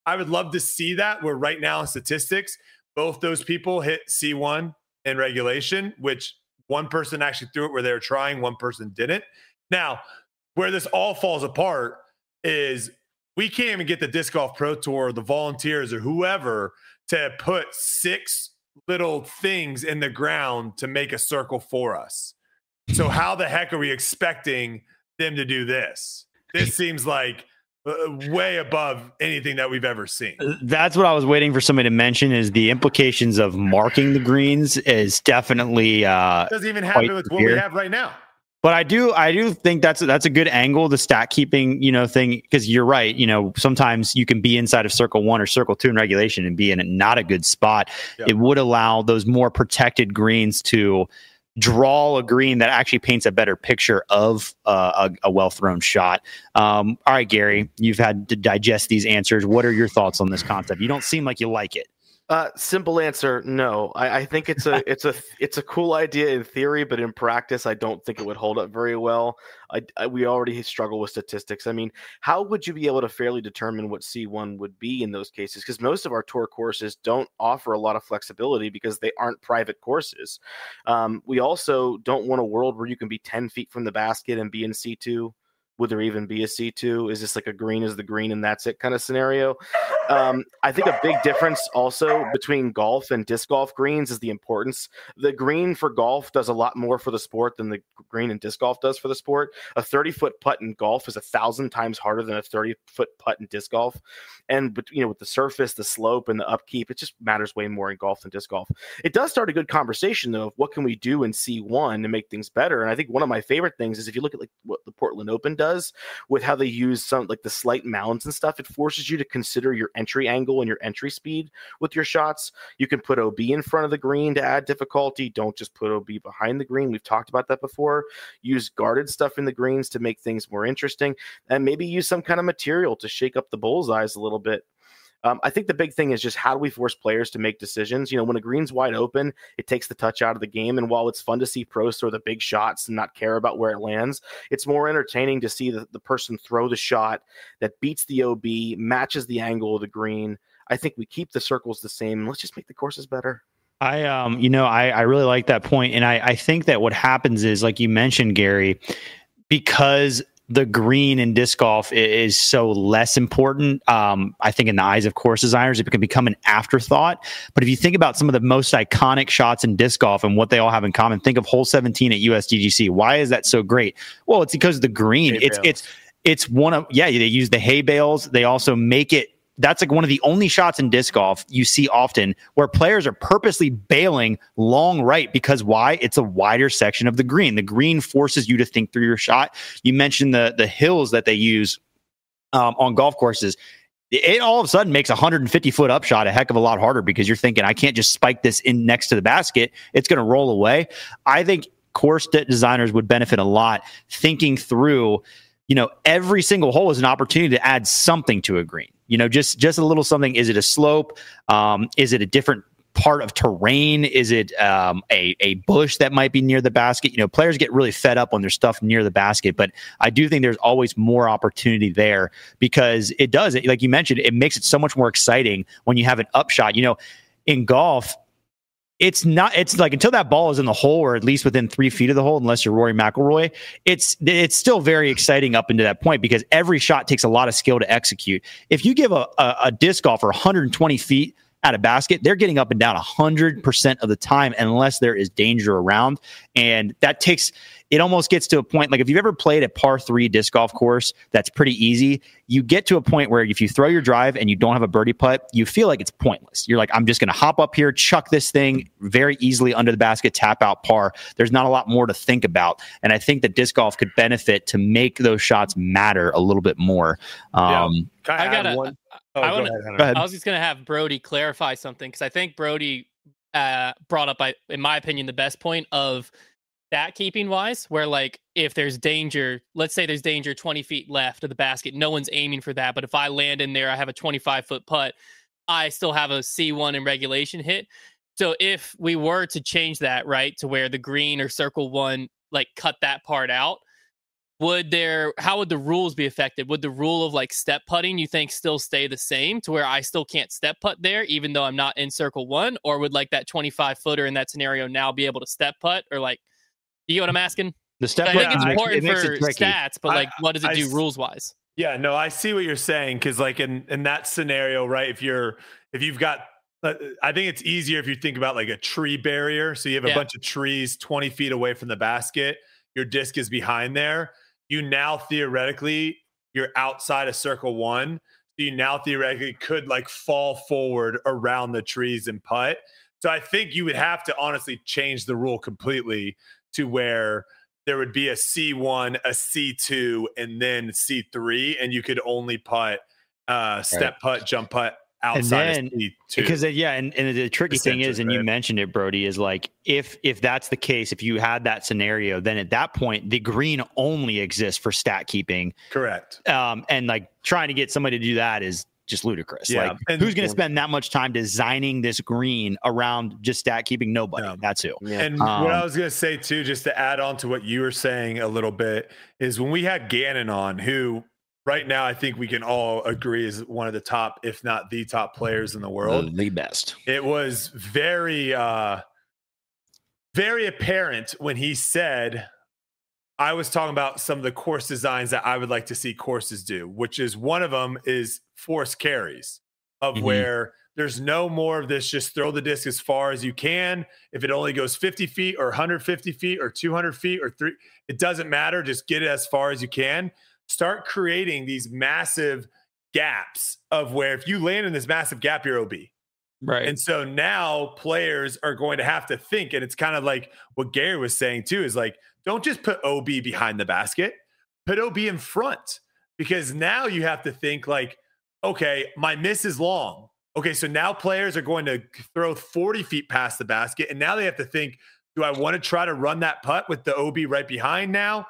I would love to see that, where right now in statistics, both those people hit C one in regulation, which one person actually threw it where they were trying, one person didn't. Now, where this all falls apart is we can't even get the Disc Golf Pro Tour, the volunteers or whoever, to put six little things in the ground to make a circle for us. So how the heck are we expecting them to do this? This seems like uh, way above anything that we've ever seen. That's what I was waiting for somebody to mention, is the implications of marking the greens is definitely uh It doesn't even happen with what we have right now. But I do, I do think that's that's a good angle, the stat keeping, you know, thing, because you're right. You know, sometimes you can be inside of circle one or circle two in regulation and be in a, not a good spot. Yep. It would allow those more protected greens to draw a green that actually paints a better picture of uh, a, a well thrown shot. Um, all right, Gary, you've had to digest these answers. What are your thoughts on this concept? You don't seem like you like it. Uh, simple answer, no. I, I think it's a it's a it's a cool idea in theory, but in practice, I don't think it would hold up very well. I, I, we already struggle with statistics. I mean, how would you be able to fairly determine what C one would be in those cases? Because most of our tour courses don't offer a lot of flexibility because they aren't private courses. Um, we also don't want a world where you can be ten feet from the basket and be in C two. Would there even be a C two? Is this like a green is the green and that's it kind of scenario? Um, I think a big difference also between golf and disc golf greens is the importance. The green for golf does a lot more for the sport than the green in disc golf does for the sport. A thirty-foot putt in golf is a thousand times harder than a thirty-foot putt in disc golf. And, you know, with the surface, the slope, and the upkeep, it just matters way more in golf than disc golf. It does start a good conversation, though, of what can we do in C one to make things better. And I think one of my favorite things is if you look at like what the Portland Open does with how they use some like the slight mounds and stuff, it forces you to consider your entry angle and your entry speed with your shots. You can put O B in front of the green to add difficulty. Don't just put O B behind the green. We've talked about that before. Use guarded stuff in the greens to make things more interesting, and maybe use some kind of material to shake up the bullseyes a little bit. Um, I think the big thing is just how do we force players to make decisions? You know, when a green's wide open, it takes the touch out of the game. And while it's fun to see pros throw the big shots and not care about where it lands, it's more entertaining to see the, the person throw the shot that beats the O B, matches the angle of the green. I think we keep the circles the same. Let's just make the courses better. I, um, you know, I, I really like that point. And I, I think that what happens is, like you mentioned, Gary, because the green in disc golf is so less important. Um, I think in the eyes of course designers, it can become an afterthought. But if you think about some of the most iconic shots in disc golf and what they all have in common, think of hole seventeen at U S D G C. Why is that so great? Well, it's because the green, hay it's, bales. it's, it's one of, yeah, they use the hay bales. They also make it, that's like one of the only shots in disc golf you see often where players are purposely bailing long right, because why? It's a wider section of the green. The green forces you to think through your shot. You mentioned the the hills that they use um, on golf courses. It all of a sudden makes a one hundred fifty foot upshot a heck of a lot harder because you're thinking, I can't just spike this in next to the basket. It's going to roll away. I think course designers would benefit a lot thinking through, you know, every single hole is an opportunity to add something to a green. You know, just just a little something. Is it a slope? Um, is it a different part of terrain? Is it um, a a bush that might be near the basket? You know, players get really fed up when there's stuff near the basket, but I do think there's always more opportunity there because it does, like you mentioned, it makes it so much more exciting when you have an upshot. You know, in golf, it's not, it's like until that ball is in the hole or at least within three feet of the hole, unless you're Rory McIlroy, it's, it's still very exciting up into that point because every shot takes a lot of skill to execute. If you give a, a, a disc golfer one hundred twenty feet at a basket, they're getting up and down one hundred percent of the time unless there is danger around. And that takes, it almost gets to a point, like if you've ever played a par three disc golf course that's pretty easy, you get to a point where if you throw your drive and you don't have a birdie putt, you feel like it's pointless. You're like, I'm just going to hop up here, chuck this thing very easily under the basket, tap out par. There's not a lot more to think about. And I think that disc golf could benefit to make those shots matter a little bit more. Um, yeah. I, I got one. Oh, I, go wanna, ahead, go ahead. I was just going to have Brody clarify something because I think Brody uh, brought up, in my opinion, the best point of stat keeping wise, where like if there's danger, let's say there's danger twenty feet left of the basket, no one's aiming for that. But if I land in there, I have a twenty-five foot putt, I still have a C one in regulation hit. So if we were to change that, right, to where the green or circle one, like cut that part out, would there, how would the rules be affected? Would the rule of like step putting, you think, still stay the same to where I still can't step putt there, even though I'm not in circle one? Or would like that twenty-five footer in that scenario now be able to step putt? Or like, you know what I'm asking? The step I putt, think it's I- important it makes for it tricky. stats, but like, I- what does it I do s- rules wise? Yeah, no, I see what you're saying because, like, in in that scenario, right? If you're if you've got, uh, I think it's easier if you think about like a tree barrier. So you have a Yeah. bunch of trees twenty feet away from the basket. Your disc is behind there. You now theoretically you're outside of circle one. So you now theoretically could like fall forward around the trees and putt. So I think you would have to honestly change the rule completely to where there would be a C one, a C two, and then C three, and you could only putt, uh, step putt, jump putt outside then- of C two. Because uh, yeah, and, and the tricky thing is, and you right? mentioned it, Brody, is like if if that's the case, if you had that scenario, then at that point the green only exists for stat keeping, Correct. um, and like trying to get somebody to do that is just ludicrous. Yeah, Like, and- who's going to spend that much time designing this green around just stat keeping? Nobody. No. That's who. Yeah. And Um, what I was going to say too, just to add on to what you were saying a little bit, is when we had Gannon on, who right now I think we can all agree is one of the top, if not the top players in the world. The best. It was very, uh, very apparent when he said, I was talking about some of the course designs that I would like to see courses do, which is one of them is force carries of Mhm. where there's no more of this, just throw the disc as far as you can. If it only goes fifty feet or one hundred fifty feet or two hundred feet or three, it doesn't matter. Just get it as far as you can. Start creating these massive gaps of where if you land in this massive gap, you're O B. Right. And so now players are going to have to think, and it's kind of like what Gary was saying too, is like, don't just put O B behind the basket, put O B in front, because now you have to think like, okay, my miss is long. Okay, so now players are going to throw forty feet past the basket, and now they have to think, do I want to try to run that putt with the O B right behind now?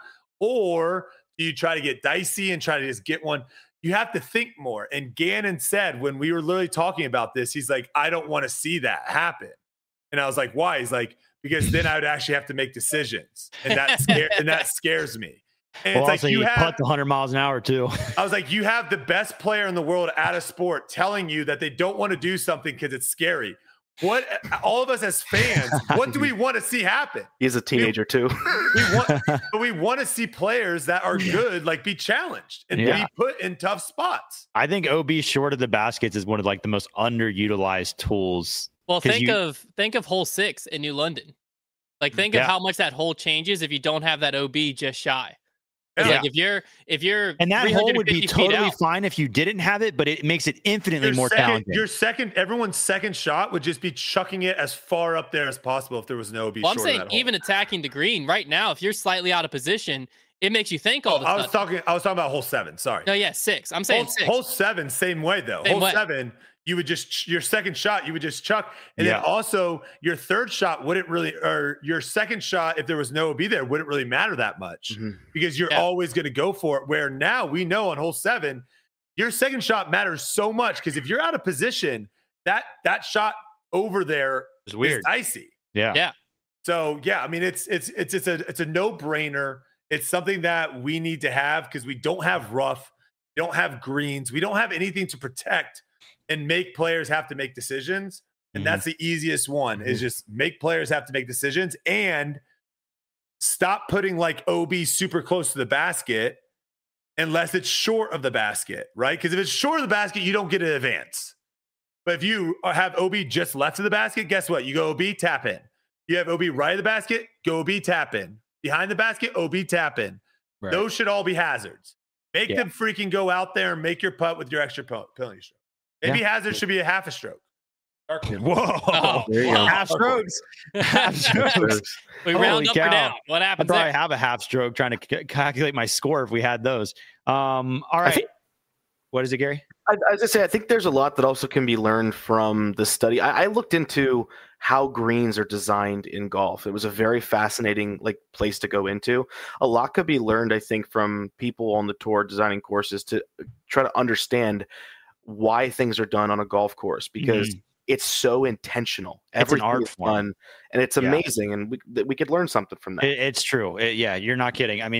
Or do you try to get dicey and try to just get one? You have to think more. And Gannon said when we were literally talking about this, he's like, I don't want to see that happen. And I was like, why? He's like, because then I would actually have to make decisions. And that scare, and that scares me. And Well, it's also like you you have putt the hundred miles an hour too. I was like, you have the best player in the world at a sport telling you that they don't want to do something because it's scary. What all of us as fans, what do we want to see happen? He's a teenager too. We want, but we want to see players that are good, like be challenged and Yeah. be put in tough spots. I think O B short of the baskets is one of like the most underutilized tools. Well, 'Cause think you- of think of hole six in New London. Like, think Yeah. of how much that hole changes if you don't have that O B just shy. 'Cause, Yeah. Like if you're if you're And that hole would be three hundred fifty feet totally out, fine if you didn't have it, but it makes it infinitely Your more second, challenging. your second, everyone's second shot would just be chucking it as far up there as possible if there was no O B Well, I'm short of saying that hole. even attacking the green right now, if you're slightly out of position, it makes you think all Oh, of a I sudden. was talking. I was talking about hole seven. Sorry. No, yeah, six. I'm saying Hole, six. hole seven, same way though. Same hole way. seven, you would just ch- your second shot, you would just chuck, and Yeah. then also your third shot wouldn't really, or your second shot, if there was no O B there, wouldn't really matter that much Mhm. because you're Yeah. always going to go for it. Where now we know on hole seven, your second shot matters so much because if you're out of position, that that shot over there It's weird. is dicey. Yeah. Yeah. So yeah, I mean it's it's it's it's a it's a no brainer. It's something that we need to have because we don't have rough, we don't have greens, we don't have anything to protect and make players have to make decisions. And Mhm. that's the easiest one is just make players have to make decisions and stop putting like O B super close to the basket unless it's short of the basket, right? Because if it's short of the basket, you don't get an advance. But if you have O B just left of the basket, guess what? You go O B, tap in. You have O B right of the basket, go O B, tap in. Behind the basket, O B, tap in. Right. Those should all be hazards. Make Yeah. them freaking go out there and make your putt with your extra po- penalty stroke. Maybe hazard should be a half a stroke. Dark horse. Whoa. Oh, There you wow. go. Half strokes. Half strokes. We Holy round up cow. or down. What I'd happens probably there? have a half stroke trying to c- calculate my score if we had those. Um, all right. think- What is it, Gary? I, I was gonna say, I think there's a lot that also can be learned from the study. I, I looked into how greens are designed in golf. It was a very fascinating like place to go into. A lot could be learned, I think, from people on the tour designing courses to try to understand why things are done on a golf course because it's so intentional. It's an Everything art is form. done, and it's Yeah. amazing, and we that we could learn something from that. It, it's true. It- yeah, you're not kidding. I mean, the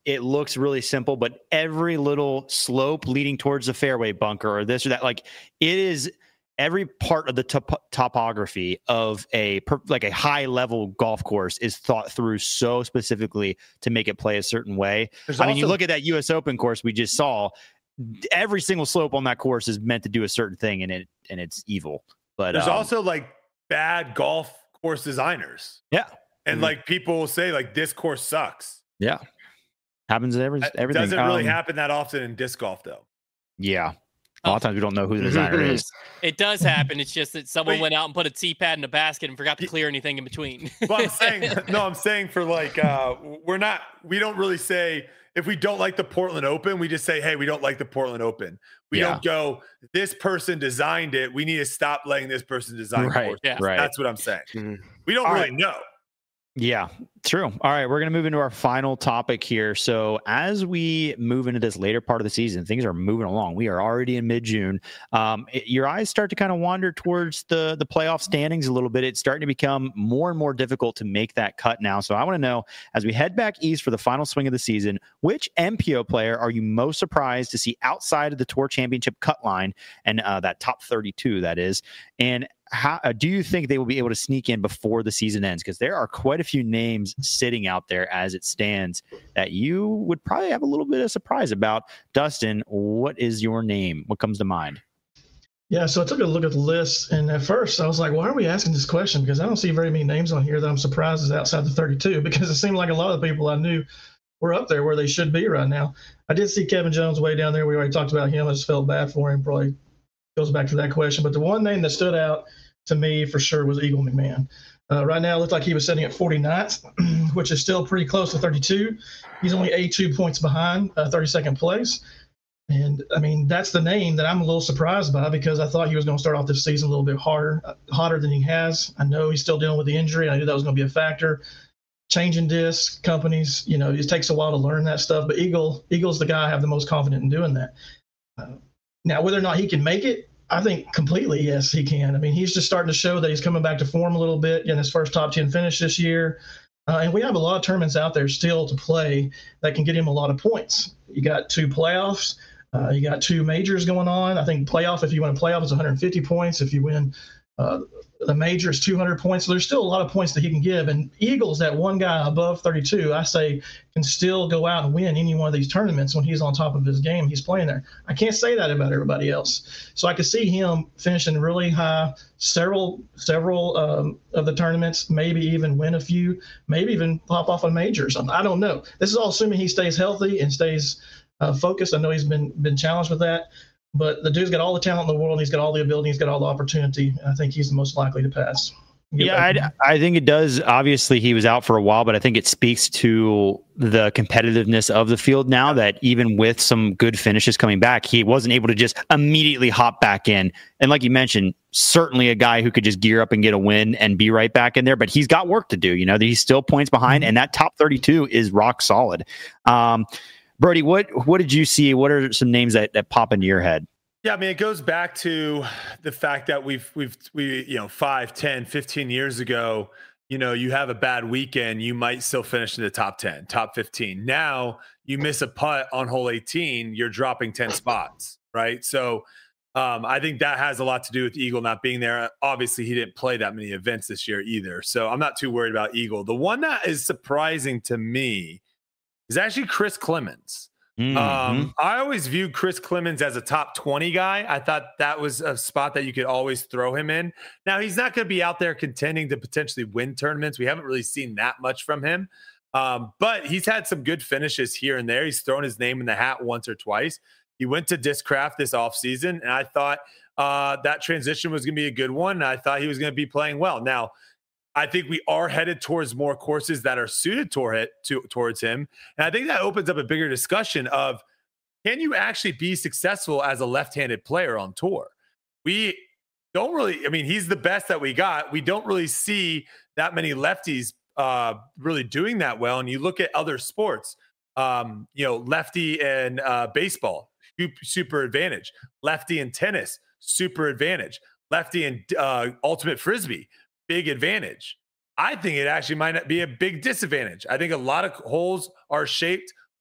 it looks really simple, but every little slope leading towards the fairway bunker or this or that, like it is every part of the top- topography of a per- like a high level golf course is thought through so specifically to make it play a certain way. There's I mean, you also- look at that U S Open course we just saw, every single slope on that course is meant to do a certain thing, and it and it's evil. But there's um, also like bad golf course designers. yeah, And Mhm. like people will say like this course sucks. yeah, happens in every It everything. doesn't really Um, happen that often in disc golf though. Yeah, a lot of times we don't know who the designer is. It does happen. It's just that someone Wait. went out and put a tee pad in a basket and forgot to clear anything in between. Well, I'm saying no, I'm saying for like uh we're not we don't really say if we don't like the Portland Open, we just say, hey, we don't like the Portland Open. We Yeah. don't go, this person designed it. We need to stop letting this person design Right, courses. yeah. right. That's what I'm saying. Mhm. We don't All really right. know. Yeah, true. All right, we're going to move into our final topic here. So, as we move into this later part of the season, things are moving along. We are already in mid-June. Um, it- your eyes start to kind of wander towards the the playoff standings a little bit. It's starting to become more and more difficult to make that cut now. So, I want to know, as we head back east for the final swing of the season, which M P O player are you most surprised to see outside of the Tour Championship cut line and uh, that top thirty-two, that is, and how uh, do you think they will be able to sneak in before the season ends? Because there are quite a few names sitting out there as it stands that you would probably have a little bit of surprise about. Dustin, what is your name? What comes to mind? Yeah, so I took a look at the list, and at first I was like, why are we asking this question? Because I don't see very many names on here that I'm surprised is outside the thirty-two, because it seemed like a lot of the people I knew were up there where they should be right now. I did see Kevin Jones way down there. We already talked about him. I just felt bad for him. Probably goes back to that question. But the one name that stood out to me for sure was Eagle McMahon. Uh, right now, it looked like he was sitting at forty-ninth, which is still pretty close to thirty-two. He's only eighty-two points behind uh, thirty-second place. And, I mean, that's the name that I'm a little surprised by, because I thought he was going to start off this season a little bit harder, uh, hotter than he has. I know he's still dealing with the injury. I knew that was going to be a factor. Changing discs, companies, you know, it takes a while to learn that stuff. But Eagle, Eagle's the guy I have the most confident in doing that. Uh, now, whether or not he can make it, I think completely, yes, he can. I mean, he's just starting to show that he's coming back to form a little bit in his first top ten finish this year. Uh, and we have a lot of tournaments out there still to play that can get him a lot of points. You got two playoffs. Uh, you got two majors going on. I think playoff, if you win a playoff, is one hundred fifty points. If you win uh, the major, is two hundred points. So there's still a lot of points that he can give. And Eagles, that one guy above thirty-two, I say, can still go out and win any one of these tournaments when he's on top of his game. He's playing there. I can't say that about everybody else. So I could see him finishing really high, several several um, of the tournaments, maybe even win a few, maybe even pop off a major or something. I don't know. This is all assuming he stays healthy and stays uh, focused. I know he's been been challenged with that. But the dude's got all the talent in the world. And he's got all the ability. He's got all the opportunity. I think he's the most likely to pass. Get Yeah, back- I, I think it does. Obviously, he was out for a while, but I think it speaks to the competitiveness of the field now that even with some good finishes coming back, he wasn't able to just immediately hop back in. And like you mentioned, certainly a guy who could just gear up and get a win and be right back in there, but he's got work to do. You know, he's still points behind, and that top thirty-two is rock solid. Um, Brody, what what did you see? What are some names that, that pop into your head? Yeah, I mean, it goes back to the fact that we've, we've, we, you know, five, ten, fifteen years ago, you know, you have a bad weekend, you might still finish in the top ten, top fifteen. Now you miss a putt on hole eighteen, you're dropping ten spots, right? So um, I think that has a lot to do with Eagle not being there. Obviously, he didn't play that many events this year either. So I'm not too worried about Eagle. The one that is surprising to me is actually Chris Clemens. Mm-hmm. Um, I always viewed Chris Clemens as a top twenty guy. I thought that was a spot that you could always throw him in. Now, he's not going to be out there contending to potentially win tournaments. We haven't really seen that much from him. Um, but he's had some good finishes here and there. He's thrown his name in the hat once or twice. He went to Discraft this offseason, and I thought uh, that transition was going to be a good one. And I thought he was going to be playing well. Now, I think we are headed towards more courses that are suited toward it, to, towards him. And I think that opens up a bigger discussion of, can you actually be successful as a left-handed player on tour? We don't really, I mean, he's the best that we got. We don't really see that many lefties uh, really doing that well. And you look at other sports, um, you know, lefty and uh, baseball, super advantage. Lefty and tennis, super advantage. Lefty and uh, ultimate Frisbee, big advantage. I think it actually might not be a big disadvantage. I think a lot of holes are shaped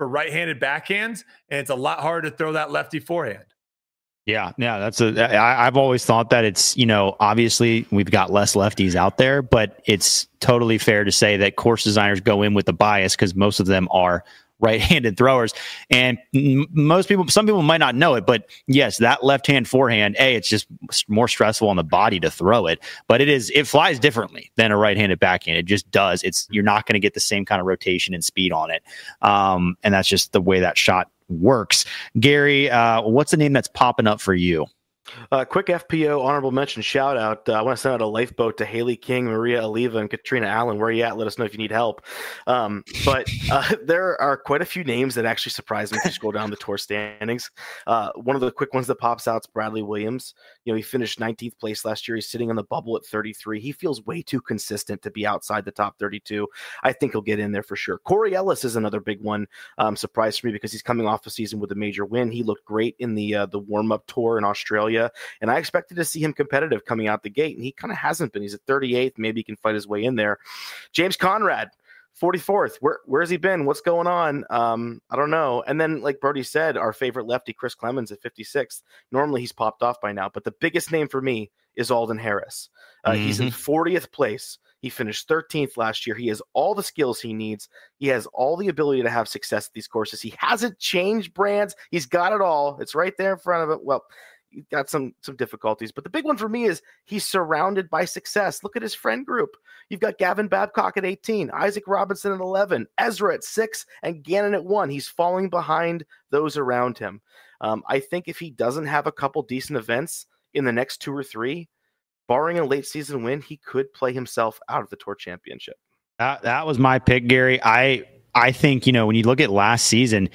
for right-handed backhands, and it's a lot harder to throw that lefty forehand. Yeah, yeah, that's a. I, I've always thought that it's, you know, obviously we've got less lefties out there, but it's totally fair to say that course designers go in with a bias because most of them are right-handed throwers, and m- most people, some people might not know it, but yes, that left-hand forehand, a, it's just more stressful on the body to throw it, but it is, it flies differently than a right-handed backhand. It just does. It's, you're not going to get the same kind of rotation and speed on it, um, and that's just the way that shot works. Gary, uh, what's the name that's popping up for you? Uh, quick F P O honorable mention shout out. Uh, I want to send out a lifeboat to Haley King, Maria Oliva, and Katrina Allen. Where are you at? Let us know if you need help. Um, but uh, there are quite a few names that actually surprised me if you scroll down the tour standings. Uh, one of the quick ones that pops out is Bradley Williams. You know, he finished nineteenth place last year. He's sitting on the bubble at thirty-three. He feels way too consistent to be outside the top thirty-two. I think he'll get in there for sure. Corey Ellis is another big one. Um, surprise for me because he's coming off a season with a major win. He looked great in the uh, the warm-up tour in Australia. And I expected to see him competitive coming out the gate, and he kind of hasn't been. He's at thirty-eighth. Maybe he can fight his way in there. James Conrad, forty-fourth. Where where's he been? What's going on? Um, I don't know. And then, like Brody said, our favorite lefty, Chris Clemens, at fifty-sixth. Normally he's popped off by now, but the biggest name for me is Alden Harris. Uh, mm-hmm. He's in fortieth place. He finished thirteenth last year. He has all the skills he needs. He has all the ability to have success at these courses. He hasn't changed brands. He's got it all. It's right there in front of it. Well, he's got some some difficulties, but the big one for me is he's surrounded by success. Look at his friend group. You've got Gavin Babcock at eighteen, Isaac Robinson at eleven, Ezra at six, and Gannon at one. He's falling behind those around him. Um, I think if he doesn't have a couple decent events in the next two or three, barring a late season win, he could play himself out of the Tour Championship. That, that was my pick, Gary. I I think, you know, when you look at last season,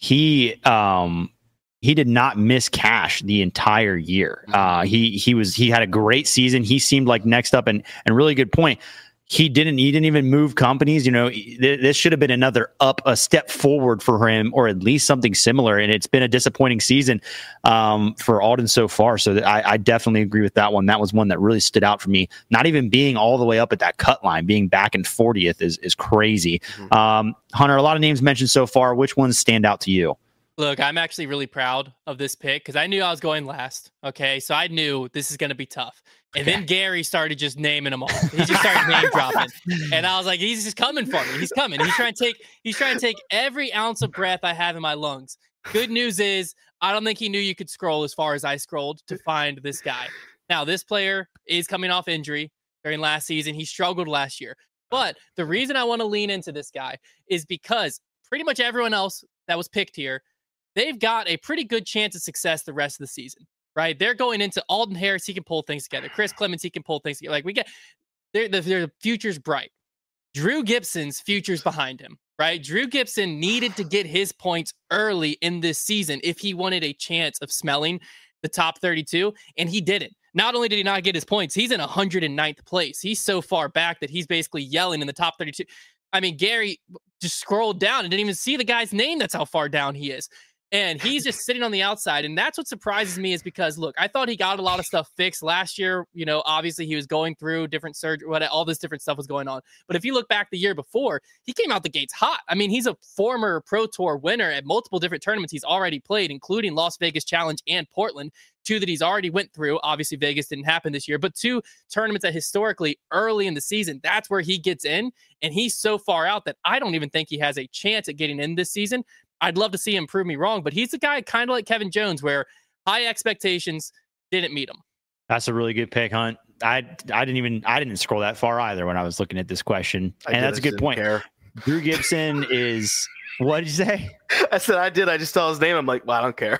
he um, he did not miss cash the entire year. Uh, he he was he had a great season. He seemed like next up, and and really good point. He didn't he didn't even move companies. You know, th- this should have been another up, a step forward for him, or at least something similar. And it's been a disappointing season um, for Alden so far. So that I, I definitely agree with that one. That was one that really stood out for me. Not even being all the way up at that cut line, being back in fortieth is is crazy. Mm-hmm. Um, Hunter, a lot of names mentioned so far. Which ones stand out to you? Look, I'm actually really proud of this pick because I knew I was going last. Okay, so I knew this is going to be tough. And then Gary started just naming them all. He just started name dropping, and I was like, "He's just coming for me. He's coming. He's trying to take. He's trying to take every ounce of breath I have in my lungs." Good news is, I don't think he knew you could scroll as far as I scrolled to find this guy. Now, this player is coming off injury during last season. He struggled last year, but the reason I want to lean into this guy is because pretty much everyone else that was picked here, they've got a pretty good chance of success the rest of the season. Right, they're going into Alden Harris. He can pull things together. Chris Clemens, he can pull things together. Like we get, their the, the future's bright. Drew Gibson's future's behind him. Right, Drew Gibson needed to get his points early in this season if he wanted a chance of smelling the top thirty-two, and he didn't. Not only did he not get his points, he's in one hundred ninth place. He's so far back that he's basically yelling in the top thirty-two. I mean, Gary just scrolled down and didn't even see the guy's name. That's how far down he is. And he's just sitting on the outside. And that's what surprises me is because, look, I thought he got a lot of stuff fixed last year. You know, obviously he was going through different surgery, what all this different stuff was going on. But if you look back the year before, he came out the gates hot. I mean, he's a former Pro Tour winner at multiple different tournaments he's already played, including Las Vegas Challenge and Portland, two that he's already went through. Obviously, Vegas didn't happen this year, but two tournaments that historically early in the season, that's where he gets in. And he's so far out that I don't even think he has a chance at getting in this season. I'd love to see him prove me wrong, but he's the guy kind of like Kevin Jones, where high expectations didn't meet him. That's a really good pick, Hunt. I I didn't even I didn't scroll that far either when I was looking at this question, I and did, that's a good point. Care. Drew Gibson is. What did you say? I said I did. I just saw his name. I'm like, well, I don't care.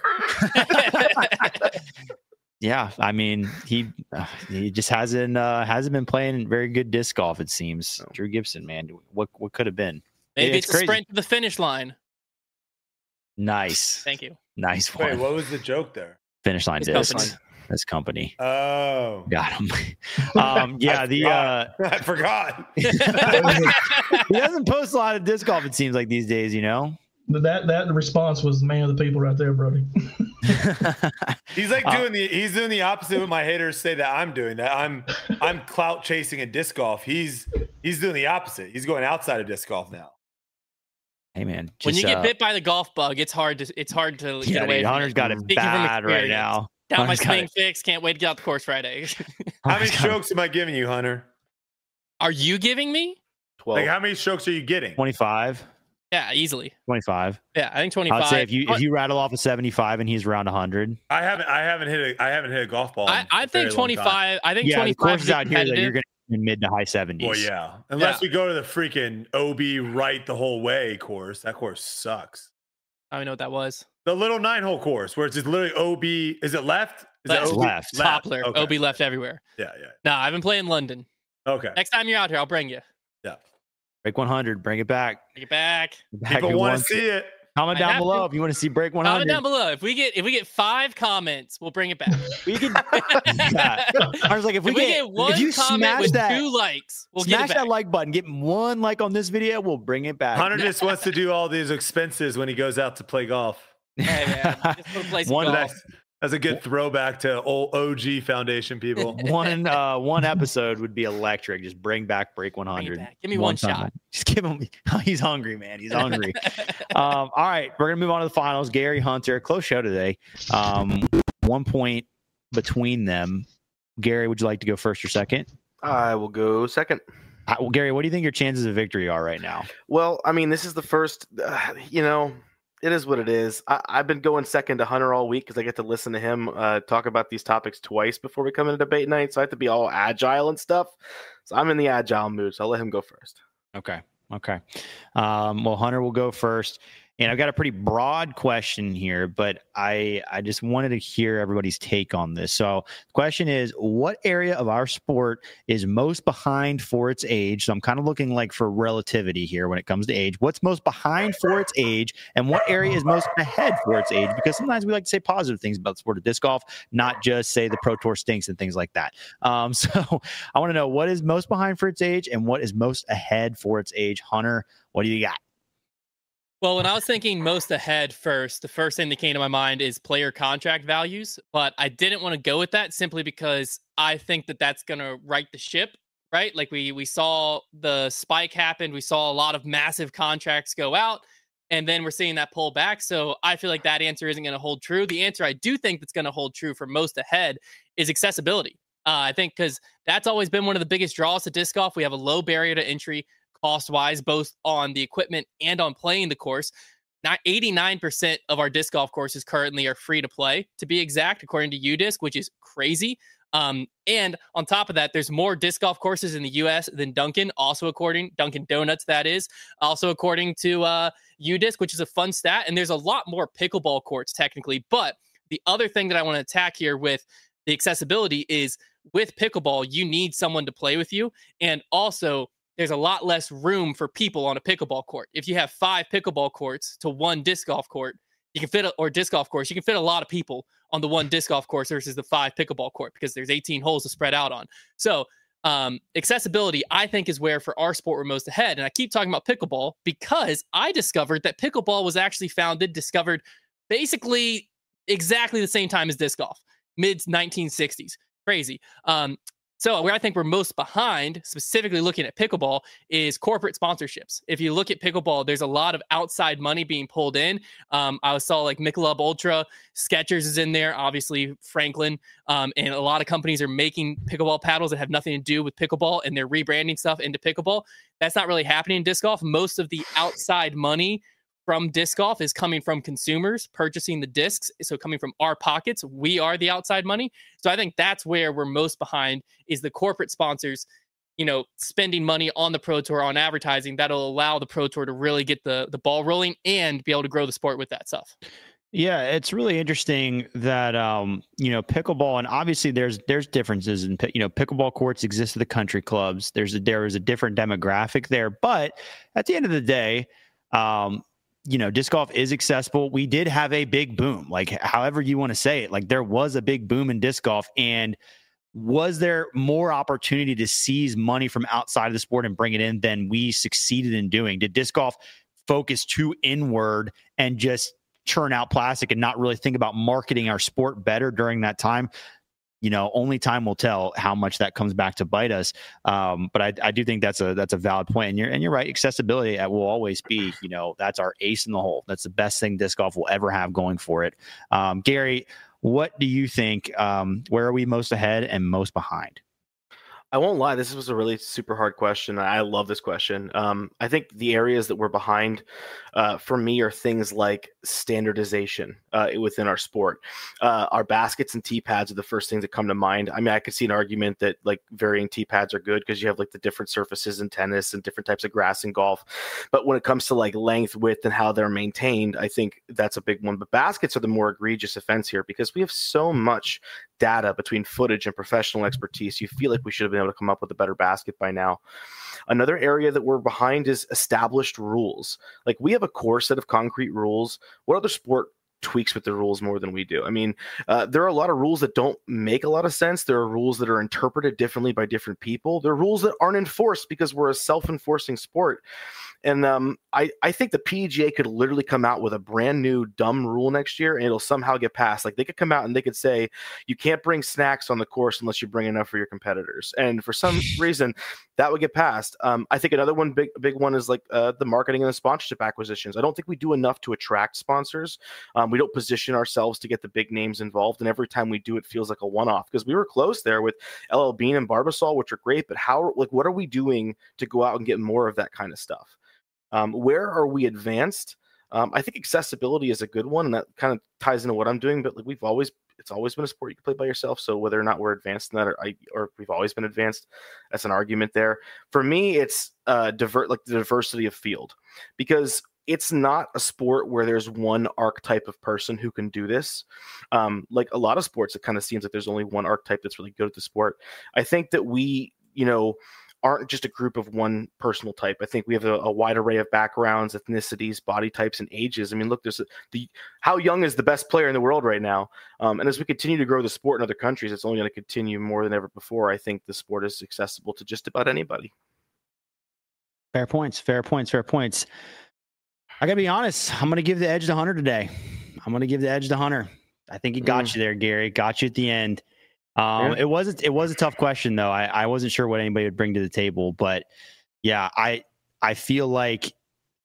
Yeah, I mean, he uh, he just hasn't uh, hasn't been playing very good disc golf. It seems. No. Drew Gibson, man, what what could have been? Maybe it's, it's a sprint to the finish line. Nice. Thank you. Nice one. Wait, what was the joke there? Finish line His discs. company. His company. Oh, got him. um, yeah, I the forgot. uh, I forgot. he doesn't post a lot of disc golf. It seems like these days, you know. That that response was the man of the people right there, Brody. He's like doing uh, the he's doing the opposite of what my haters say that I'm doing. That I'm I'm clout chasing in disc golf. He's he's doing the opposite. He's going outside of disc golf now. Hey man, just, when you get uh, bit by the golf bug, it's hard to it's hard to yeah, get away dude, from Hunter's it. got it Speaking from bad right experience. now. Got my Hunter's got swing it. fix. Can't wait to get out the course Friday. How many Hunter's got it. strokes am I giving you, Hunter? Are you giving me? twelve. Like, how many strokes are you getting? twenty-five. Yeah, easily. twenty-five. Yeah, I think twenty-five. I'd say if you if you rattle off a seventy-five and he's around one hundred. I haven't. I haven't hit a. I haven't hit a golf ball. in I, I a very think long time. twenty-five. I think Yeah, the twenty-five courses is out here that competitive. you're going to be in mid to high seventies. Well, yeah. Unless Yeah. we go to the freaking O B right the whole way course. That course sucks. I don't even know what that was. The little nine hole course where it's just literally O B. Is it left? Is Left. it O B? Left. Poplar. Okay. O B left everywhere. Yeah, yeah. No, I've been playing London. Okay. Next time you're out here, I'll bring you. Break one hundred. Bring it back. Bring it back. Back People to want one- to see it. Comment I down have below to. if you want to see break one Comment hundred. down below. If we get if we get five comments, we'll bring it back. We could. Yeah. I was like, if we, if we get, get one if you comment smash with that, two likes, we'll smash get it back. that like button, get one like on this video, we'll bring it back. Hunter just wants to do all these expenses when he goes out to play golf. Hey man, just go play some One golf. That's, that's a good throwback to old O G Foundation people. one uh one episode would be electric. Just bring back break one Bring it hundred. back. Give me one time. shot. Just give him. He's hungry, man. He's hungry. um, all right, we're gonna move on to the finals. Gary Hunter, close show today. Um, one point between them. Gary, would you like to go first or second? I will go second. Uh, well, Gary, what do you think your chances of victory are right now? Well, I mean, this is the first, uh, you know, it is what it is. I, I've been going second to Hunter all week because I get to listen to him uh, talk about these topics twice before we come into debate night. So I have to be all agile and stuff. So I'm in the agile mood. So I'll let him go first. Okay. Okay. Um, well, Hunter will go first. And I've got a pretty broad question here, but I I just wanted to hear everybody's take on this. So the question is, what area of our sport is most behind for its age? So I'm kind of looking like for relativity here when it comes to age. What's most behind for its age, and what area is most ahead for its age? Because sometimes we like to say positive things about the sport of disc golf, not just say the Pro Tour stinks and things like that. Um, so I want to know what is most behind for its age and what is most ahead for its age. Hunter, what do you got? Well, when I was thinking most ahead first, the first thing that came to my mind is player contract values, but I didn't want to go with that simply because I think that that's going to right the ship, right? Like we we saw the spike happen, we saw a lot of massive contracts go out, and then we're seeing that pull back. So I feel like that answer isn't going to hold true. The answer I do think that's going to hold true for most ahead is accessibility. Uh, I think because that's always been one of the biggest draws to disc golf. We have a low barrier to entry cost-wise, both on the equipment and on playing the course. Not eighty-nine percent of our disc golf courses currently are free to play, to be exact, according to U disc, which is crazy. Um, and on top of that, there's more disc golf courses in the U S than Duncan, also according Dunkin' Donuts, that is, also according to uh, U disc, which is a fun stat. And there's a lot more pickleball courts technically. But the other thing that I want to attack here with the accessibility is with pickleball, you need someone to play with you. And also, there's a lot less room for people on a pickleball court. If you have five pickleball courts to one disc golf court, you can fit, a, or disc golf course, you can fit a lot of people on the one disc golf course versus the five pickleball court because there's eighteen holes to spread out on. So um, accessibility, I think, is where for our sport we're most ahead. And I keep talking about pickleball because I discovered that pickleball was actually founded, discovered basically exactly the same time as disc golf, mid nineteen sixties. Crazy. Um, So where I think we're most behind, specifically looking at pickleball, is corporate sponsorships. If you look at pickleball, there's a lot of outside money being pulled in. Um, I saw like Michelob Ultra, Skechers is in there, obviously Franklin, um, and a lot of companies are making pickleball paddles that have nothing to do with pickleball, and they're rebranding stuff into pickleball. That's not really happening in disc golf. Most of the outside money from disc golf is coming from consumers purchasing the discs. So coming from our pockets, we are the outside money. So I think that's where we're most behind is the corporate sponsors, you know, spending money on the Pro Tour, on advertising that'll allow the Pro Tour to really get the, the ball rolling and be able to grow the sport with that stuff. Yeah, it's really interesting that um, you know, pickleball, and obviously there's there's differences in, you know, pickleball courts exist at the country clubs. There's a there is a different demographic there, but at the end of the day, um, you know, disc golf is accessible. We did have a big boom, like however you want to say it. Like there was a big boom in disc golf, and was there more opportunity to seize money from outside of the sport and bring it in than we succeeded in doing? Did disc golf focus too inward and just churn out plastic and not really think about marketing our sport better during that time? you know, only time will tell how much that comes back to bite us. Um, but I, I do think that's a that's a valid point. And you're and you're right. Accessibility will always be, you know, that's our ace in the hole. That's the best thing disc golf will ever have going for it. Um, Gary, what do you think? Um, where are we most ahead and most behind? I won't lie. This was a really super hard question. I love this question. Um, I think the areas that we're behind uh, for me are things like standardization uh, within our sport. Uh, our baskets and tee pads are the first things that come to mind. I mean, I could see an argument that like varying tee pads are good because you have like the different surfaces in tennis and different types of grass in golf. But when it comes to like length, width, and how they're maintained, I think that's a big one. But baskets are the more egregious offense here because we have so much data between footage and professional expertise. You feel like we should have been able to come up with a better basket by now. Another area that we're behind is established rules. Like we have a core set of concrete rules. What other sport tweaks with the rules more than we do? I mean, uh, there are a lot of rules that don't make a lot of sense. There are rules that are interpreted differently by different people. There are rules that aren't enforced because we're a self-enforcing sport. And um, I, I think the P G A could literally come out with a brand new dumb rule next year and it'll somehow get passed. Like they could come out and they could say, you can't bring snacks on the course unless you bring enough for your competitors. And for some reason that would get passed. Um, I think another one big, big one is like uh, the marketing and the sponsorship acquisitions. I don't think we do enough to attract sponsors. Um, we don't position ourselves to get the big names involved. And every time we do, it feels like a one-off because we were close there with L L Bean and Barbasol, which are great, but how, like, what are we doing to go out and get more of that kind of stuff? Um, where are we advanced? Um, I think accessibility is a good one, and that kind of ties into what I'm doing. But like we've always, it's always been a sport you can play by yourself. So whether or not we're advanced in that, or, I, or we've always been advanced, that's an argument there. For me, it's uh, divert like the diversity of field, because it's not a sport where there's one archetype of person who can do this. Um, like a lot of sports, it kind of seems like there's only one archetype that's really good at the sport. I think that we, you know, aren't just a group of one personal type. I think we have a, a wide array of backgrounds, ethnicities, body types, and ages. I mean, look, there's a, the how young is the best player in the world right now? Um, and as we continue to grow the sport in other countries, it's only going to continue more than ever before. I think the sport is accessible to just about anybody. Fair points, fair points, fair points. I gotta be honest. I'm gonna give the edge to Hunter today. I'm gonna give the edge to Hunter. I think he got mm. you there, Gary. Got you at the end. Um, yeah. It was it was a tough question though. I, I wasn't sure what anybody would bring to the table, but yeah, I I feel like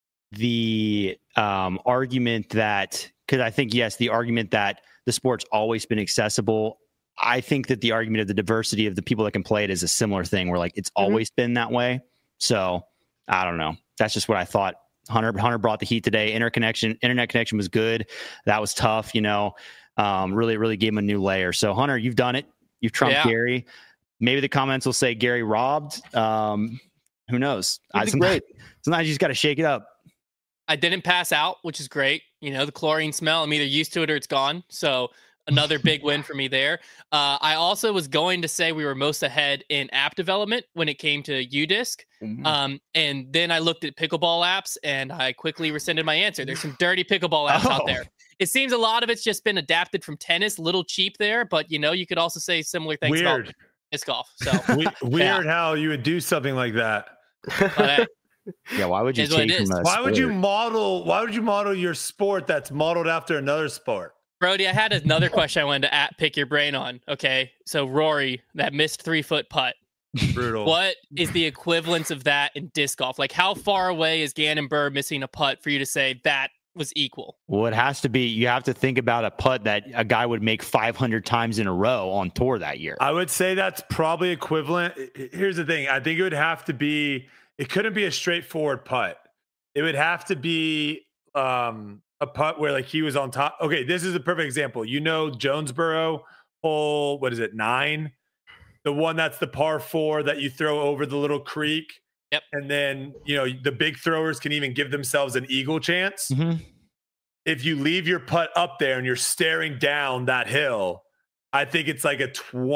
the um, argument that because I think yes, the argument that the sport's always been accessible. I think that the argument of the diversity of the people that can play it is a similar thing. Where like it's mm-hmm. always been that way. So I don't know. That's just what I thought. Hunter Hunter brought the heat today. Interconnection, internet connection was good. That was tough. You know, um, really really gave him a new layer. So Hunter, you've done it. You've trumped yeah. Gary. Maybe the comments will say Gary robbed. Um, who knows? I, sometimes, sometimes you just got to shake it up. I didn't pass out, which is great. You know, the chlorine smell, I'm either used to it or it's gone. So another big win for me there. Uh, I also was going to say we were most ahead in app development when it came to UDisc. Mm-hmm. Um, and then I looked at pickleball apps and I quickly rescinded my answer. There's some dirty pickleball apps oh. out there. It seems a lot of it's just been adapted from tennis, a little cheap there, but you know, you could also say similar things Weird. about disc golf. So we, weird yeah. how you would do something like that. But, yeah, why would you change from a Why sport? would you model why would you model your sport that's modeled after another sport? Brody, I had another question I wanted to at, pick your brain on. Okay. So Rory, that missed three foot putt. Brutal. What is the equivalence of that in disc golf? Like how far away is Gannon Buhr missing a putt for you to say that was equal? Well, it has to be. You have to think about a putt that a guy would make five hundred times in a row on tour that year. I would say that's probably equivalent. Here's the thing. I think it would have to be, it couldn't be a straightforward putt. It would have to be um, a putt where like he was on top. Okay, this is a perfect example. You know Jonesboro hole, what is it, nine? The one that's the par four that you throw over the little creek. Yep. And then, you know, the big throwers can even give themselves an eagle chance. Mm-hmm. If you leave your putt up there and you're staring down that hill, I think it's like a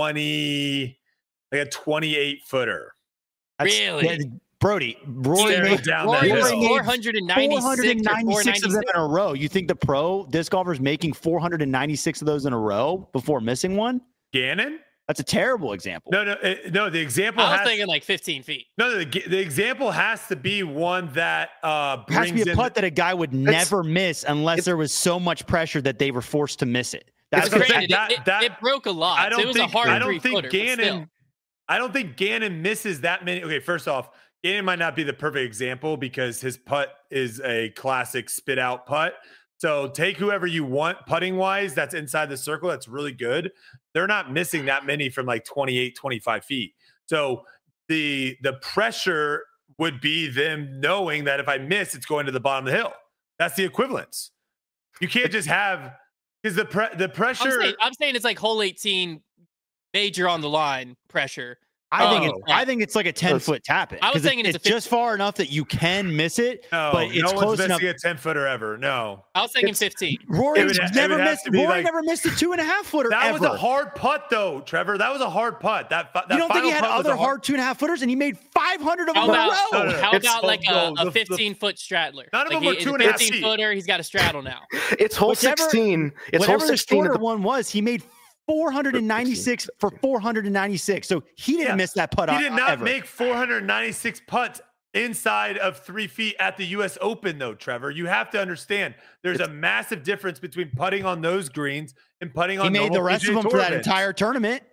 twenty, like a twenty-eight footer. That's, really? Yeah, Brody, Rory made, down Rory that was hill. four hundred ninety-six of them in a row. You think the pro disc golfers making four hundred ninety-six of those in a row before missing one? Gannon? That's a terrible example. No, no, it, no. The example. I was has, thinking like fifteen feet. No, the, the example has to be one that uh, brings it has to be a putt the, that a guy would never miss unless there was so much pressure that they were forced to miss it. That's Granted, saying, it, that- it, that- it broke a lot. I don't so it was think a hard I don't think three-footer, but still. Gannon. I don't think Gannon misses that many. Okay, first off, Gannon might not be the perfect example because his putt is a classic spit out putt. So take whoever you want putting wise that's inside the circle. That's really good. They're not missing that many from like twenty-eight, twenty-five feet. So the the pressure would be them knowing that if I miss, it's going to the bottom of the hill. That's the equivalence. You can't just have because the pre- the pressure. I'm saying, I'm saying it's like hole eighteen, major on the line pressure. I think Oh. it's, I think it's like a ten foot tap it. I was Because thinking it's, it's a just far enough that you can miss it, no, but it's no close one's enough. missing a ten footer ever. No, I was thinking It's- fifteen. Rory It would- it never would have missed. to be Rory like- never missed a two and a half footer. that ever. was a hard putt though, Trevor. That was a hard putt. That, that You don't think he final had putt was other a hard two and a half footers, and he made five hundred of How them in a about, row? No, no, no. how It's- about like no, a, the- a the- fifteen foot straddler? None of like them were he- two it's and a a half fifteen feet. footer. He's got a straddle now. It's hole Whichever- sixteen. It's hole Whatever the sixteen. shorter At the, one was, he made four hundred ninety-six for four hundred ninety-six. So he didn't Yeah. miss that putt. He did not ever. make four hundred ninety-six putts inside of three feet at the U S Open, though, Trevor. You have to understand there's a massive difference between putting on those greens and putting on He made the normal rest P G of A them Tour for that events. entire tournament.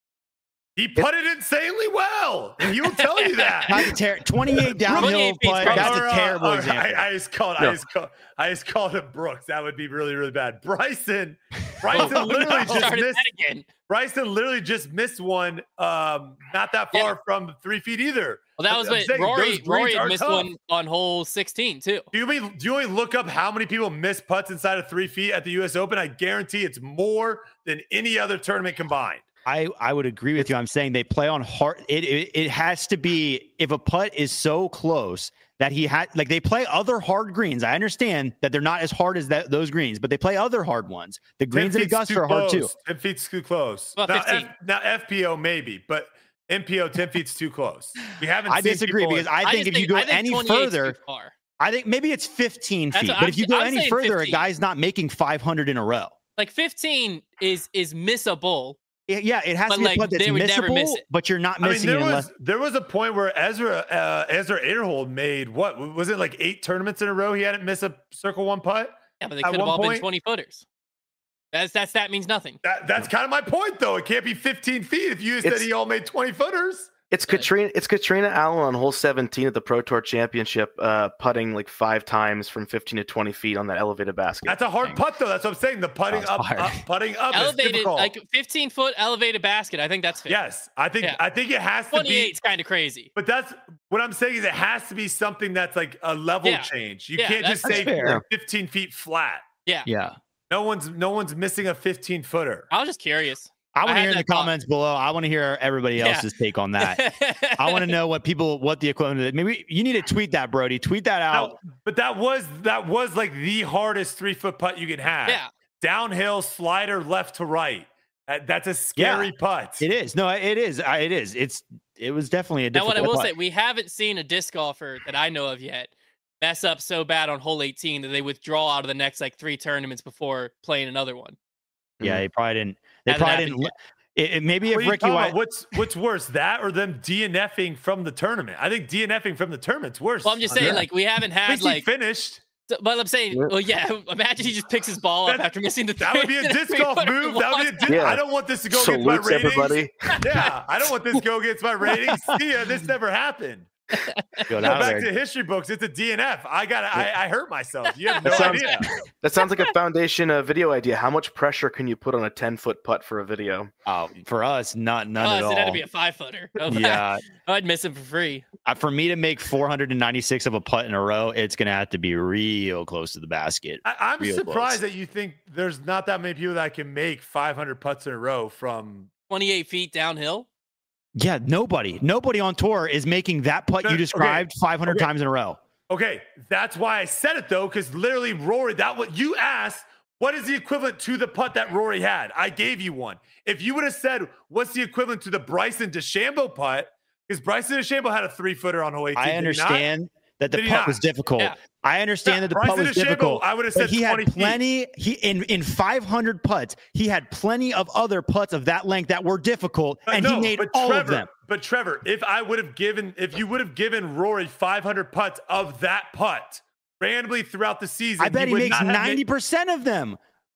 He putted insanely well. And he will tell you that. Not to ter- twenty-eight downhill twenty-eight feet's putt. probably- That's Or, a uh, terrible or example. I, I just called. I No. just called. I just called him Brooks. That would be really, really bad. Bryson. Bryson Oh, literally no. just Started missed. that again. Bryson literally just missed one. Um, not that far Yeah. from three feet either. Well, that I'm was what saying, Rory. those greens Rory are had missed tough. one on hole sixteen too. Do you mean do you only look up how many people miss putts inside of three feet at the U S Open? I guarantee it's more than any other tournament combined. I, I would agree with you. I'm saying they play on hard. It, it it has to be if a putt is so close that he had like they play other hard greens. I understand that they're not as hard as that, those greens, but they play other hard ones. The greens at feet's Augusta too are hard too. close. ten feet's too close. About now, fifteen. F, now F P O maybe, but M P O ten feet's too close. We haven't. I seen disagree people- because I think just if you go I think any twenty-eight's further, too far. I think maybe it's fifteen That's feet. what But I'm if you sa- go I'm any saying further, a fifteen. guy's not making five hundred in a row. Like fifteen is is missable. It- yeah, it has But, to be like, a putt that's they would never missable, miss it. but you're not I mean, missing there it unless. was there was a point where Ezra uh, Ezra Aderhold made what was it like eight tournaments in a row? He hadn't missed a circle one putt. Yeah, but they At could have one all been point- twenty footers. That's that's that means nothing. That that's kind of my point, though. It can't be fifteen feet if you said It's- he all made twenty footers. it's Katrina. It's Katrina Allen on hole seventeen at the Pro Tour Championship, uh, putting like five times from fifteen to twenty feet on that elevated basket. That's a hard putt, though. That's what I'm saying. The putting Sounds up, fired. up, putting up is Elevated, difficult. like fifteen foot elevated basket. I think that's fair. Yes, I think Yeah. I think it has to be. twenty-eight's kind of crazy. But that's what I'm saying is it has to be something that's like a level Yeah. change. You Yeah, can't just that's say fair. fifteen feet flat. Yeah. Yeah. No one's no one's missing a fifteen footer. I was just curious. I want I to had hear in the that thought. comments below. I want to hear everybody Yeah. else's take on that. I want to know what people, what the equivalent is. Maybe you need to tweet that, Brody. Tweet that out. Now, but that was that was like the hardest three foot putt you can have. Yeah. Downhill slider left to right. Uh, That's a scary putt. It is. No, it is. I- It is. It's. It was definitely a Now, difficult what I will putt. say, we haven't seen a disc golfer that I know of yet mess up so bad on hole eighteen that they withdraw out of the next like three tournaments before playing another one. Yeah, they probably didn't. They Hasn't probably happened didn't. It, it- maybe What if are you Ricky talking White. about? What's what's worse, that or them DNFing from the tournament? I think DNFing from the tournament's worse. Well, I'm just saying, Yeah. like we haven't At had least he like. finished. So, but I'm saying, Yeah. well, yeah. Imagine he just picks his ball up That- after missing the. That would be a three- disc golf three-footer move. That would be a loss. disc. Yeah. I don't want this to go against my Salutes ratings. everybody. Yeah, I don't want this to go against my ratings. See ya, this never happened. Go Go down back there. to history books. It's a D N F. I got. I, I hurt myself. You have no That sounds- idea. That sounds like a foundation uh, video idea. How much pressure can you put on a ten foot putt for a video? Oh, for us, not none Oh, at so all. that'd be a five footer. yeah, I'd miss him for free. Uh, for me to make four hundred ninety-six of a putt in a row, it's gonna have to be real close to the basket. I, I'm Real surprised close. that you think there's not that many people that can make five hundred putts in a row from. twenty-eight feet downhill. Yeah, nobody, nobody on tour is making that putt Okay, you described five hundred okay. times in a row. Okay, that's why I said it though, because literally Rory, that what you asked, what is the equivalent to the putt that Rory had? I gave you one. If you would have said, what's the equivalent to the Bryson DeChambeau putt? Because Bryson DeChambeau had a three footer on hole eighteen. I did he not? understand that the Did he putt not? was difficult. Yeah. I understand Yeah, that the Bryson putt was DeChambeau, difficult. I would have but said he had twenty feet. plenty. He in in five hundred putts, he had plenty of other putts of that length that were difficult, But and no, he made but all Trevor, of them. But Trevor, if I would have given, if you would have given Rory five hundred putts of that putt randomly throughout the season, I bet he would makes not have made- ninety percent of them.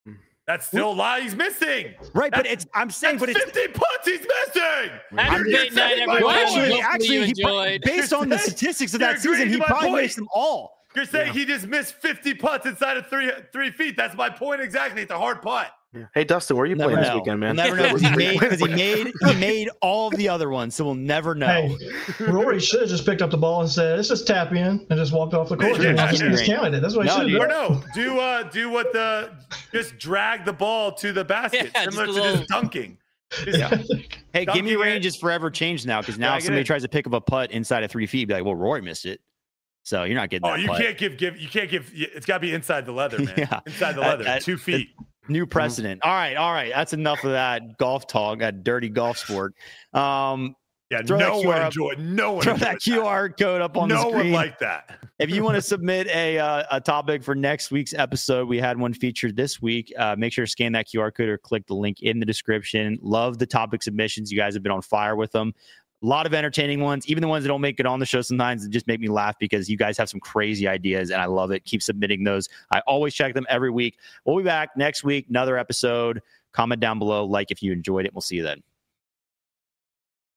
That's still a lot he's missing. Right, but That's- it's I'm saying, but it's fifty punts he's missing. Happy You're date night, saying my everyone. well, point. actually, Hopefully actually, you he pro- enjoyed. based on the You're statistics of you're that season, agreeing he to my probably point. missed them all. You're saying he just missed fifty putts inside of three three feet. That's my point exactly. It's a hard putt. Yeah. Hey, Dustin, where are you Never playing this know. weekend, man? We'll never know because he made because he made he made all of the other ones, so we'll never know. Hey, Rory should have just picked up the ball and said, "Let's just tap in," and just walked off the course. Yeah, and yeah, just yeah. discounted it. That's what No, he dude. should Or have done. no, do uh do what the just drag the ball to the basket, Yeah, just similar a to little- just dunking. Just- Yeah. Hey, Dunking gimme it. range is forever changed now because now Drag if it somebody in. tries to pick up a putt inside of three feet, be like, "Well, Roy missed it," so you're not getting Oh, that you putt. can't give give you can't give. It's got to be inside the leather, man. Yeah. Inside the At- leather, at- two feet. New precedent. All right, all right. That's enough of that golf talk, that dirty golf sport. Um, Yeah, throw that no Q R one up- enjoyed. No one throw enjoyed that Q R code up on no the one screen. liked that. If you want to submit a uh, a topic for next week's episode, we had one featured this week. Uh, make sure to scan that Q R code or click the link in the description. Love the topic submissions. You guys have been on fire with them. A lot of entertaining ones, even the ones that don't make it on the show sometimes that just make me laugh because you guys have some crazy ideas and I love it. Keep submitting those. I always check them every week. We'll be back next week, another episode. Comment down below, like if you enjoyed it. We'll see you then.